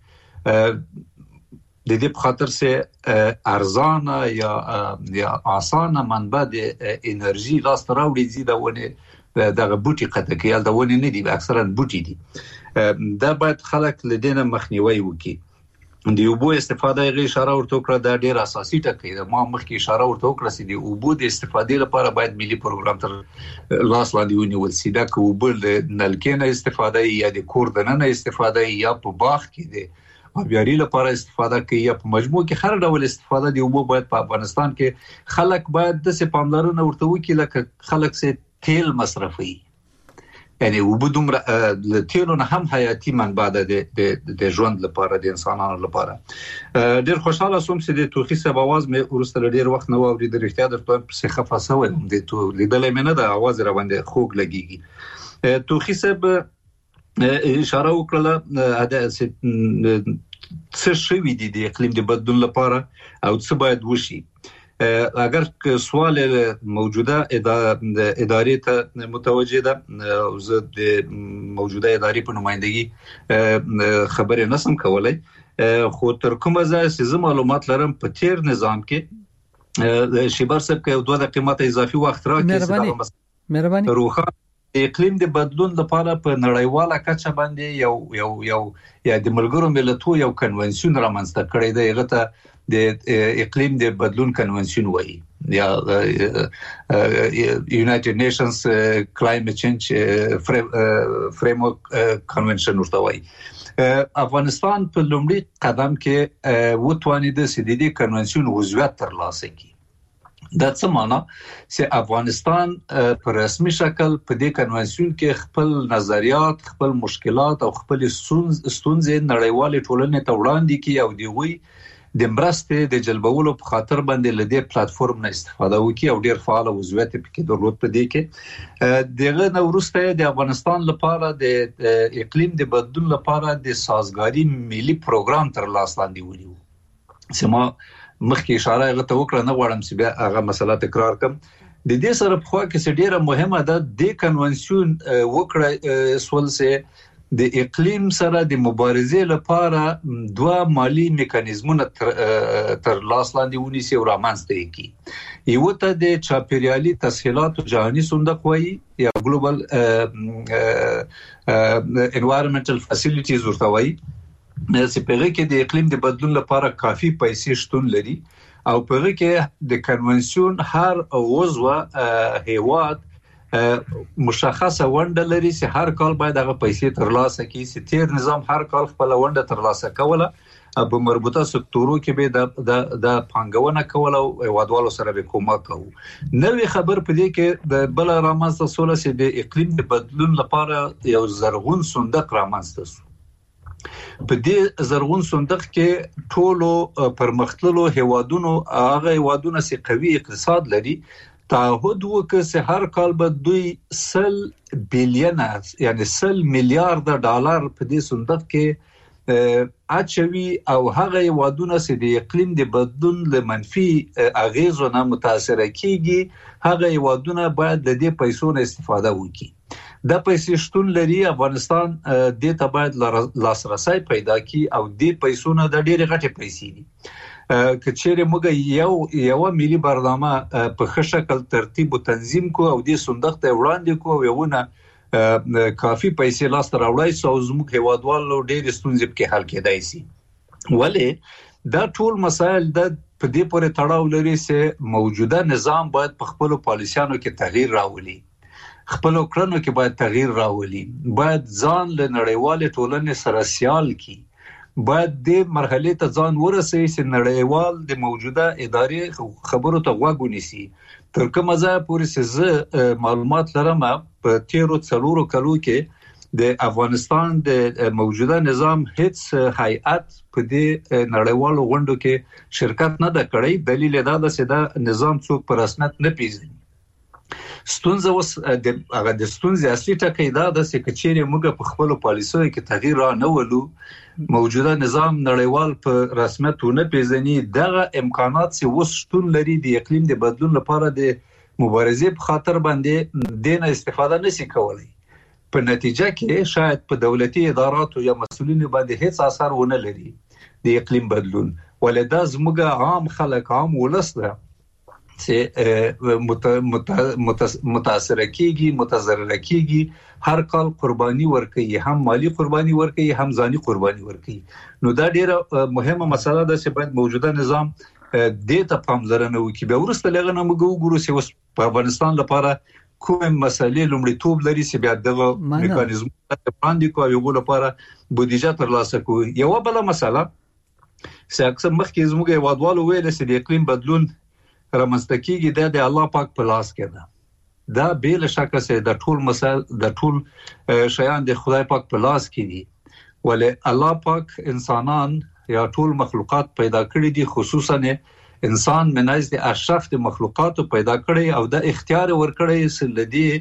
د دې په خاطر سه ارزانه یا یا اسانه منبع د انرژي لاس راوړي دي دا ونه دغه بوټي قطع کېل دا ونه نه دي اکثرا بوټي دي دا باید خلک لدینه مخنیوي وکړي د اوبو استفاده غي اشاره ورته کړه دا ډیر اساسي ټکی ده ما مخکې اشاره ورته کړه چې د اوبو د استفادې لپاره باید ملي پروګرام تر لاس لاندې ونیول شي دا که اوبو د نلکې استفاده یا د کور دننه استفاده یا په باغ کې دي ابياري لپاره استفاده کوي یا په مجموع کې هر ډول استفاده دی اوبو باید په افغانستان کې خلک باید د څه پاملرنه ورته وکړي لکه خلک سه تیل مصرفي یعنی اوبو دومره د تیلو نه هم حیاتي منبع ده د د ژوند لپاره د انسانانو لپاره ډیر خوشاله سوم چې د توخي سبا आवाज مې ورسره ډیر وخت نو اوري د اړتیا درته په خفه سوې د تو لیدلې مې نه د आवाज را باندې خوګ لګيږي توخي سبا اشاره وکړه اده څه شوی دي د اقلیم د بدلون لپاره او څه باید وشي اگر سوال موجوده ادارې ته متوجه ده او زه د موجوده ادارې په نمائندګي خبرې نسم کولای خو تر کومه ځای چې معلومات لرم په تیر نظام کې شیبر صاحب کې دوه د قیمت اضافي وخت راکې مهرباني روخه اقلیم د بدلون لپاره په نړیواله کچه باندې یو یو یو یا د ملګرو ملتونو یو کنونسیون رامنځته کړی دی هغه ته د اقلیم د بدلون کنونسیون وایي یا یونایټډ نیشنز کلایمټ چینج فریم ورک کنونشن ورته وایي افغانستان په لومړي قدم کې وټوانید چې د دې کنونسیون عضویت ترلاسه کړي دا څه معنی چې افغانستان په رسمي شکل په دې کنونسیون کې خپل نظریات خپل مشکلات او خپل ستونزې نړیوال ټولنې ته وړاندې کوي او دوی د مرستې د جلبولو په خاطر باندې لدې پلیټ فارم نه استفاده وکړي او ډیر فعال وضعیت پکې درلود په دې کې دغه نورسته د افغانستان لپاره د اقلیم د بدلون لپاره د سازګاری ملي پروګرام تر لاس لاندې ونیو سما مخکې اشاره غته وکړه نه غواړم چې بیا هغه مسله تکرار کړم د دې سره په خوا کې ډیره مهمه ده د کنونسیون وکړه سول سه د اقلیم سره د مبارزې لپاره دوه مالی میکانیزمونه تر, تر لاس لاندې ونیسي او رامنځته کړي یو ته د چاپیریالي تسهیلات جهاني صندوق وایي یا ګلوبل انوایرنمنټل فاسیلیټیز ورته وایي چې په هغه کې د اقلیم د بدلون لپاره کافي پیسې شتون لري او په هغه کې د کنونسیون هر عضو هیواد مشخصه ونډه لري چې هر کال باید هغه پیسې ترلاسه کړي چې تیر نظام هر کال خپل ونډه ترلاسه کوله په مربوطه سکتورو کې به د د پانګونه کوله او هیوادوالو سره به کومک کوي نوې خبر په دې کې د بل رامنځته سول چې د اقلیم د بدلون لپاره یو زرغون صندوق رامنځته شو په دې زرغون صندوق کې ټولو پرمختللو هیوادونو هغه هیوادونه چې قوي اقتصاد لري تعهد وکړ چې هر کال به دوی سل بلین یعنی سل میلیارډ ډالر په دې صندوق کې اچوي او هغه هیوادونه چې د اقلیم د بدلون له منفي اغیزو نه متاثر کیږي هغه هیوادونه باید د دې پیسو نه استفاده وکړي د پیسې شتون لري افغانستان د ته باید لاسرسي پیدا کړي او د پیسو نه د ډېر غټي پیسې دي کچېره موږ یو یو ملي برنامه په ښه شکل ترتیب او تنظیم کو او د صندوق ته وړاندې کو یوونه کافي پیسې لاس ته راوړای سو زموږ هیوادوالو ډېر ستونزې په حل کېدای شي ولې دا ټول مسایل د په دې پورې تړاو لري چې موجوده نظام باید په خپل پالیسیانو کې تغییر راولي خپل کړنو کې باید تغییر راولي باید ځان له نړیوال ټولنې سره سیال کی باید د مرحله ته ځان ورسوي چې نړیوال د موجوده ادارې خبرو ته غوږ ونیسي تر کومه ځای پورې چې معلومات لرم په تیرو څلورو کلو کې د افغانستان د موجوده نظام هیڅ هیئت په دې نړیوالو غونډو کې شرکت نه ده کړی دلیل دا ده چې دا نظام څوک په رسمیت نه پیژني ستونزه اوس د هغه د ستونزې اصلي ټکی دا ده چې کچېره موږ په خپل پالیسیو کې تغییر را نه ولو موجوده نظام نړیوال په رسمیت نه پیژني دغه امکانات چې اوس شتون لري د اقلیم د بدلون لپاره د مبارزې په خاطر باندې دینه استفاده نشي کولای. په نتیجه کې شاید په دولتي اداراتو یا مسؤلینو باندې هیڅ اثر ونه لري د اقلیم بدلون، ولدا زموږ عام خلک عام ولس ده چې متاثر کیږي، متضرر کیږي، هر کال قرباني ورکوي، هم مالی قرباني ورکوي، هم ځاني قرباني ورکوي. نو دا ډیره مهمه مسله ده چې باید موجوده نظام دې ته پاملرنه وکړي. به ورسته لغه نه موږ وګورو چې اوس په افغانستان لپاره کوم مسلې لومړیتوب لري چې بیا دغه میکانیزم باندې کوي یو لپاره بودیجه ترلاسه کوي. یو بل مسله چې اکثر مخکې زموږ هیوادوالو ویل چې د اقلیم بدلون رامنځته کیږي د الله پاک په لاس کې ده. دا به له شکه چې د ټول مسل د ټول شیان د خدای پاک په لاس کې دي، ولې الله پاک انسانان یا ټول مخلوقات پیدا کړی دي، خصوصا انسان منځ د اشرف د مخلوقات پیدا کړی او د اختیار ورکړی چې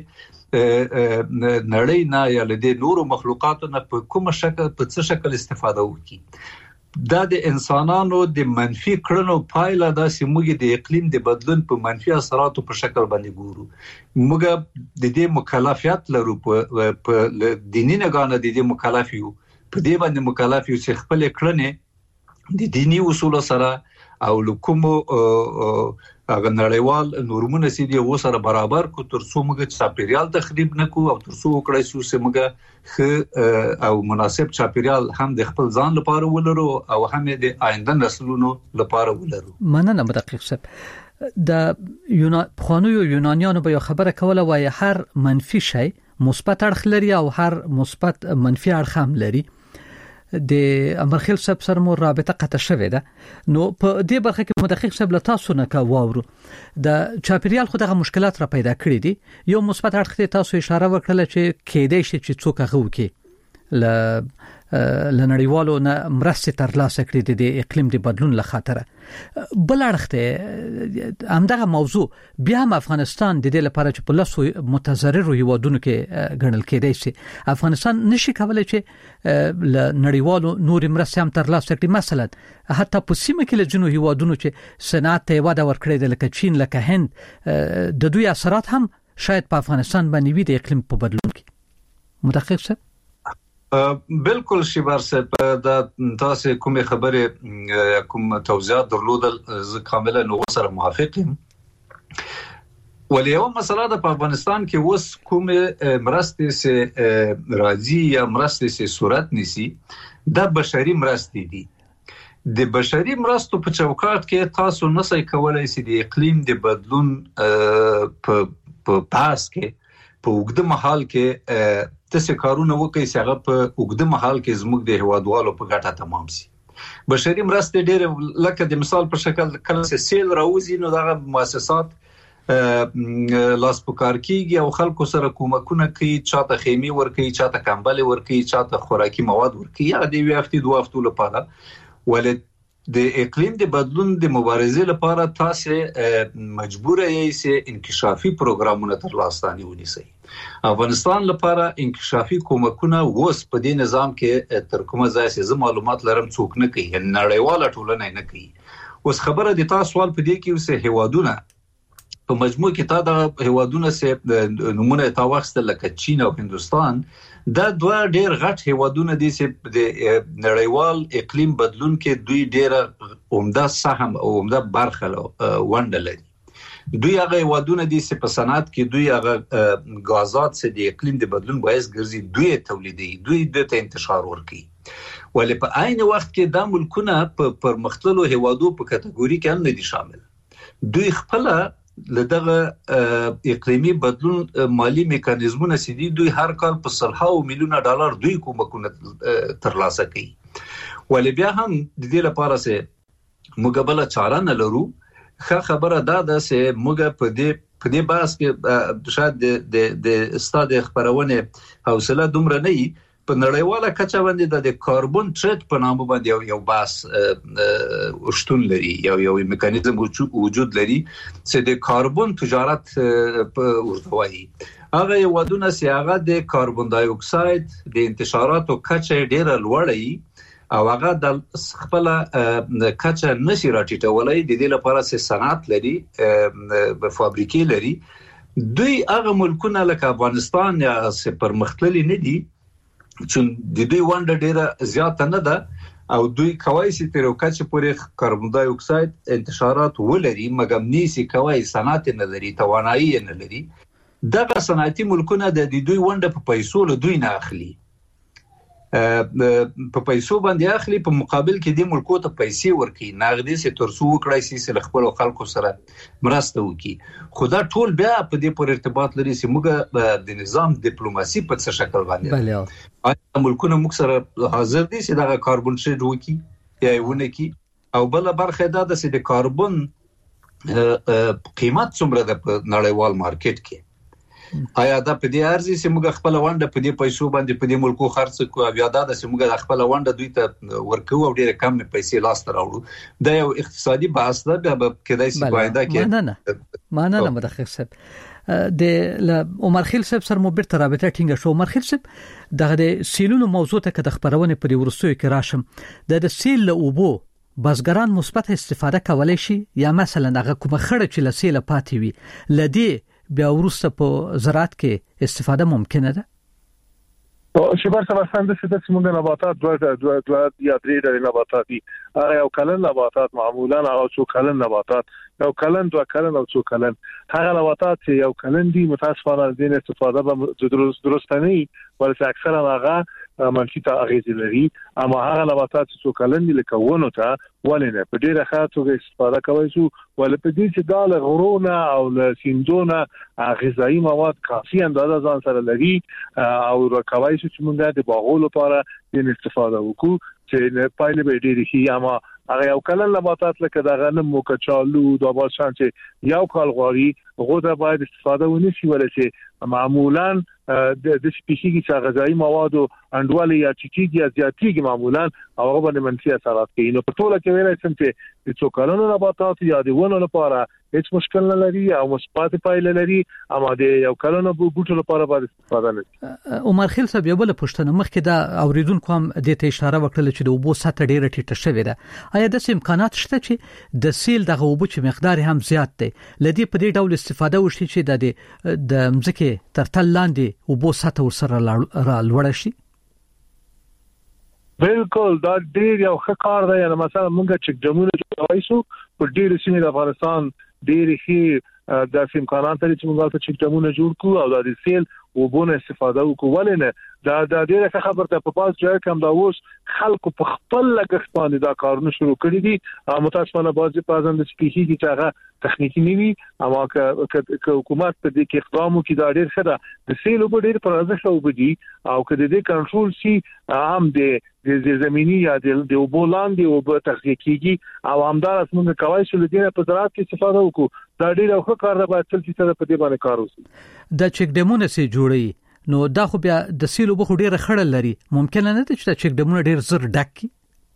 لدی نړۍ نه یا لدی نورو مخلوقاتو نه په کوم شکل په څه شکل استفاده وکړي. دا د انسانانو د منفي کړنو پایله ده چې موږ د اقلیم د بدلون په منفي اثراتو په شکل باندې ګورو. موږ د دې مکلفیت لرو، په دیني نگاه د دې مکلف یو، په دې باندې مکلف یو چې خپل کړنې د دینی اصول سره او لکومو هغه نړیوال نورمونه سي دي و سره برابر کو، تر څو موږ چاپیریال تخریب نکو او تر څو وکړای شو چې موږ او مناسب چاپیریال هم د خپل ځان لپاره ولرو او هم د آینده نسلونو لپاره ولرو. مننه مدقق صاحب. د یونان خانو یونانیانو به خبره کوله وای هر منفي شی مثبت اړخ لري او هر مثبت منفي اړخ هم لري. د امرخیل صاحب سره مو رابطه قطع شوه ده. نو په دې برخه کې مدقق صاحب له تاسو نه کا واورو د چاپیریال خو دغه مشکلات را پیدا کړی دي. یو مثبت اړخ ته تاسو اشاره وکړه چې کېدای شي چې څوک هغه وکي ل لنړیوالو نه مرسته ترلاسه کړې د اقلیم د بدلون لخاطر. بل اړخ ته همدغه موضوع بیا هم افغانستان د دې لپاره چې په لاسو متضرر هیوادونو کې ګڼل کېدای شي، افغانستان نشي کولای چې لنړیوالو نور مرسته هم ترلاسه کړي. مثلا حتی په سیمه کې له جنو هیوادونو چې صنعت ته وده ورکړي د لکه چین، لکه هند، د دوی اثرات هم شاید په افغانستان باندې وي د اقلیم په بدلون کې. مدقق صاحب بالکل شیبر صاحب، د تاسو کومه خبره کوم توضیحات درلودل زه کاملا نو سره موافق یم. ولې یو مسله د افغانستان کې اوس کومه مرستې سه راځي یا مرستې سه صورت نسی د بشري مرستې دي. د بشري مرستو په چوکاټ کې تاسو نه سې کولای سي د اقلیم د بدلون په په پاس کې په وګړه محل کې تاسو کارونه وکړئ چې هغه په وګړه محل کې زموږ د هوادوالو په ګټه تمام شي. بشري مرستې ډېر لکه د مثال په شکل کله چې سیل راوځي نو دغه مؤسسات لاس پکار کیږي او خلکو سره کومکونه کوي، چاته خیمه ورکوي، چاته کمبل ورکوي، چاته خوراکي مواد ورکوي یا د یو هفتې دوه هفتو لپاره. ولې د اقلیم د بدلون د مبارزې لپاره تاسو مجبور یې چې انکشافي پروګرامونه ترلاسه ونیسئ. افغانستان لپاره انکشافي کومکونه وس په دې نظام کې تر کومه ځای چې معلومات لرم څوک نه کوي، نړیواله ټولنه نه کوي. اوس خبره د تاسو سوال په دې کې چې هیوادونه په مجموع کې تا د هیوادونو سه نمونه تا واخستل لکه چین او هندستان، دا دوه ډېر غټ هیوادونه دي چې د نړیوال اقلیم بدلون کې دوی ډېر عمده سهم او عمده برخه ونډه لري. دوی هغه هیوادونه دي چې په صنعت کې دوی هغه غازات چې د اقلیم د بدلون باعث ګرځي دوی تولیدي، دوی د انتشار ورکي. ولې په عین وخت کې د ملکونه په پرمختللو هیوادو په کټګوري کې هم نه دي شامل. دوی خپل لدغه اقلیمی بدلون مالی میکانیزمونه سدي دوی هر کال په سلهاو میلیونه ډالر دوی کومکونه ترلاسه کوي. ولې بیا هم د دې لپاره چې مقابله چاره نه لرو. ښه خبره دا ده چې موږ په دې په دې باس کې شاید د د استاد خبرونه حوصله دومره نه وي. په نړیواله کچه باندې د کاربن ټریډ په نامه باندې یو باس شتون لري، یو یو میکانیزم وجود لري چې د کاربن تجارت په ورتوي. هغه ودونه چې هغه د کاربن ډای اکساید د انتشاراتو کچه ډیره لوړه وي او هغه د خپل کچه نشي راټیټولای. د دې لپاره چې صنعت لري، په فابریکې لري. دوی هغه ملکونه لکه افغانستان یا پرمختللي نه دي چې د دوی ونډه ډیره زیاته نه ده او دوی کوي چې تر یو کچه پورې کاربن ډای اکساید انتشارات ولري، مګر نيسي کوي صنعت نه لري، توانایي نه لري. دغه صنعتي ملکونه د دوی ونډه په پیسو له دوی نه اخلي، په پیسو باندې اخلي، په مقابل کې د ملکو ته پیسې ورکړي، نغدي سي ترسو وکړای سي چې خپل خلکو سره مرسته وکړي. خدا ټول بیا په دې پر ارتباط لري چې موږ د نظام ډیپلوماسي په څه شکل باندې بله آیا ملکونه موږ سره حاضر دي چې دا کاربن شیډ وکړي یا یونه کی. او بل برخه دا د سې د کاربن قیمت څومره د نړیوال مارکیټ کې، آیا دا په دې ارزي چې موږ خپل ونډه په دې پیسو باندې په دې ملکو خرڅ کوو، یا دا د موږ خپل ونډه دوی ته ورکو او ډیره کم پیسې لاس ته راوړو. دا یو اقتصادي بحث ده، بیا کېدای شي قاعده کې نه نه معنا نه مدخل صاحب د عمر خیل صاحب سره مو بیرته رابطه ټینګه شو. عمر خیل صاحب دغه د سیلونو موضوع ته د خبرونه په ورستوي کې راشم، د د سیل له اوبو بازګران مثبت استفاده کولای شي یا مثلا هغه کومه خړه چې له سیل پاتې وي لدی بیا ورسته په زراعت کې استفاده ممکنه ده؟ شبر سمستان د سیده سیمون نباتات دو دو دو یا درې ډول نباتات دي. هغه یو کلن نباتات معمولا او څو کلن نباتات، یو کلن دو کلن او څو کلن. هغه نباتات چې یو کلن دي متاسفانه د استفاده به درست درست نه وي، ولې اکثرا هغه منفي تاثیر لري. اما هغه نباتات چې څو کلن دي لکه ونه ته ولنه په ډیره خاطر استفاده کوي شو، ولې په دې چې د غرونه او له سیندونه غذایی مواد کافي اندازه ځان سره لري او راکوي چې موږ د باغونو لپاره د استفاده وکړو چې پایله به ډیره شي. اما هغه یو کلن نباتات لکه د غنم او کچالو د باشان چې یو کال غوړي غوډه باید استفاده ونی شي، ولې چې معمولا د سپیشیږي چې غذایی مواد او انډوالي یا چیکيږي یا زیاتیږي معمولا او هغه باندې منفي اثرات کوي. نو په ټوله کې ویل شم چې د څو کلونو نباتات یا د ونو لپاره هیڅ مشکل نه لري او مثبت پایله لري، اما د یو کلونو بوټو لپاره باید استفاده لري. عمر خیل صاحب یو بل پښتنه مخکې دا اوریدونکو هم د ته اشاره وکړه چې د اوبو سطح ډیره ټیټه شوې ده. آیا د امکانات شته چې د سیل دغه اوبو چې مقدار هم زیات دی لدی په دې ډول استفاده وشي چې د د مځکه تر تل لاندې اوبو سطح ورسره را لوړ شي؟ بالکل دا ډیر یو ښه کار دی. یعنی مثلا موږ چې جمهور جوړای شو په ډیر سیمې د افغانستان ډیر ښه د امکانات لري چې موږ ته چې جمهور جوړ کو او د سیل وبونه استفاده وکړو. ولنه دا د ډیره ښه خبره ته په پاس ځای کوم دا اوس خلکو په خپل لګښت باندې دا کارونه شروع کړی دي. متاسفانه بعضی پازند سپیشي چې هغه تخنیکی نیوي، اما که حکومت په دې کې اقدام وکړي دا ډیر ښه ده. د سیل په ډیر پرځه شو بدی او که د دې کنټرول شي هم د د زمینی یا د وبولان دی او په تخنیک کېږي او همدار اسمنه کوي چې لدی په زراعت کې استفاده وکړو. دا ډیر ښه کار دی، باید چې څه په دې باندې کار وشي. د چک ډیمونه سي جوړي نو دا خو بیا د سیلو بخو ډیره خړل لري، ممکن نه ده چې چک ډیمونه ډیر زر ډک کی؟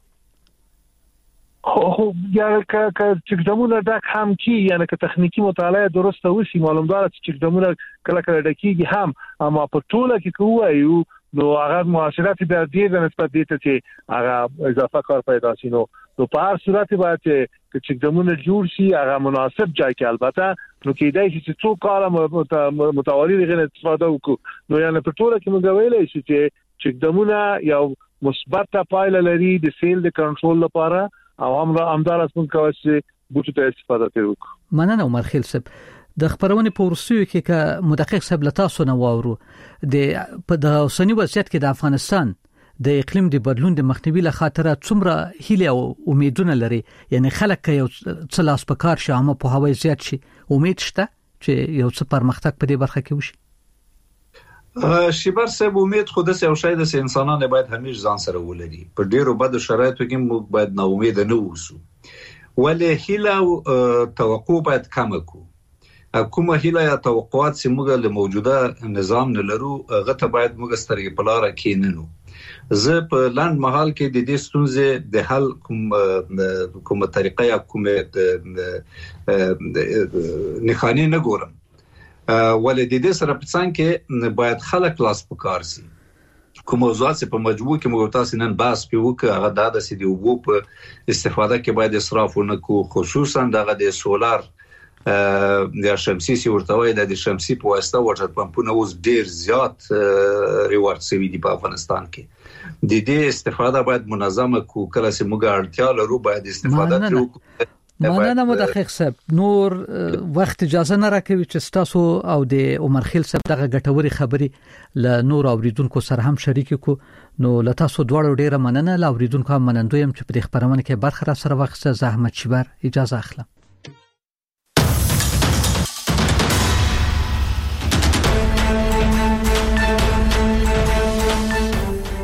خو یا که که چک ډیمونه ډک هم کی، یعنی که تخنیکی مطالعه درسته وشي معلومدار چې چک ډیمونه کله کله ډکیږي هم، اما په ټوله کې کوایو نو هغه معاشرت به ډیر د نسبت دي چې هغه اضافه کار پیدا شي. نو نو په هر صورت باید چې چک ډیمونه جوړ شي هغه مناسب ځای کې، البته نو کېدای شي چې څو کاله متوالی غیر استفاده وکړو. نو یعنی په ټوله کې موږ ویلای شو چې چک ډیمونه یو مثبت پایله لري د سیل د کنټرول لپاره او هم همدار اسمن کوي چې بوټو ته استفاده وکړو. مننه عمر خیل صاحب. د خبرونه په ورسوي کې ک مدقق صاحب لتا سونه واورو د په د اوسنی وضعیت کې د افغانستان د اقلیم د بدلون د مخنیوي له خاطر څومره هیله او امیدونه لري، یعنی خلک یو څه لاس په کار شي هم په هوای زیات شي، امید شته چې یو څه پرمختګ په دې برخه کې وشي؟ شیبر صاحب امید خود سه او شاید سه انسانان باید همیش ځان سره ولري. په ډیرو بد شرایطو کې موږ باید نا امید نه اوسو، ولې هیله او توقع باید کم کو. کومه هیله یا توقعات چې موږ له موجوده نظام نه لرو هغه ته باید موږ سترګې په لار کې نه نو. زه په لاند محل کې د دې ستونزې د حل کوم کومه طریقه یا کومه نښانې نه ګورم، ولې د دې سره په څنګه کې باید خلک لاس په کار سي. کوم موضوعات په مجموع کې موږ تاسو نن بحث پیو کې هغه د داسې دی وو په استفاده کې باید اسراف ونکو، خصوصا دغه د سولار د شمسي سي ورتوي د شمسي په واسطه واټر پمپونه اوس ډیر زیات ریوارډ سوي دي په افغانستان کې. د دې استفاده باید منظمه کو، کله چې موږ اړتیا لرو باید استفاده وکړو. مننه مدقق صاحب. نور وخت اجازه نه راکوي چې تاسو او د عمر خیل صاحب دغه ګټوري خبري ل نور اوریدونکو سره هم شریک کو. نو ل تاسو دواړو ډیره مننه. ل اوریدونکو هم منندویم چې په خبرونه کې برخه را سره وخت زحمت شبر اجازه اخلم.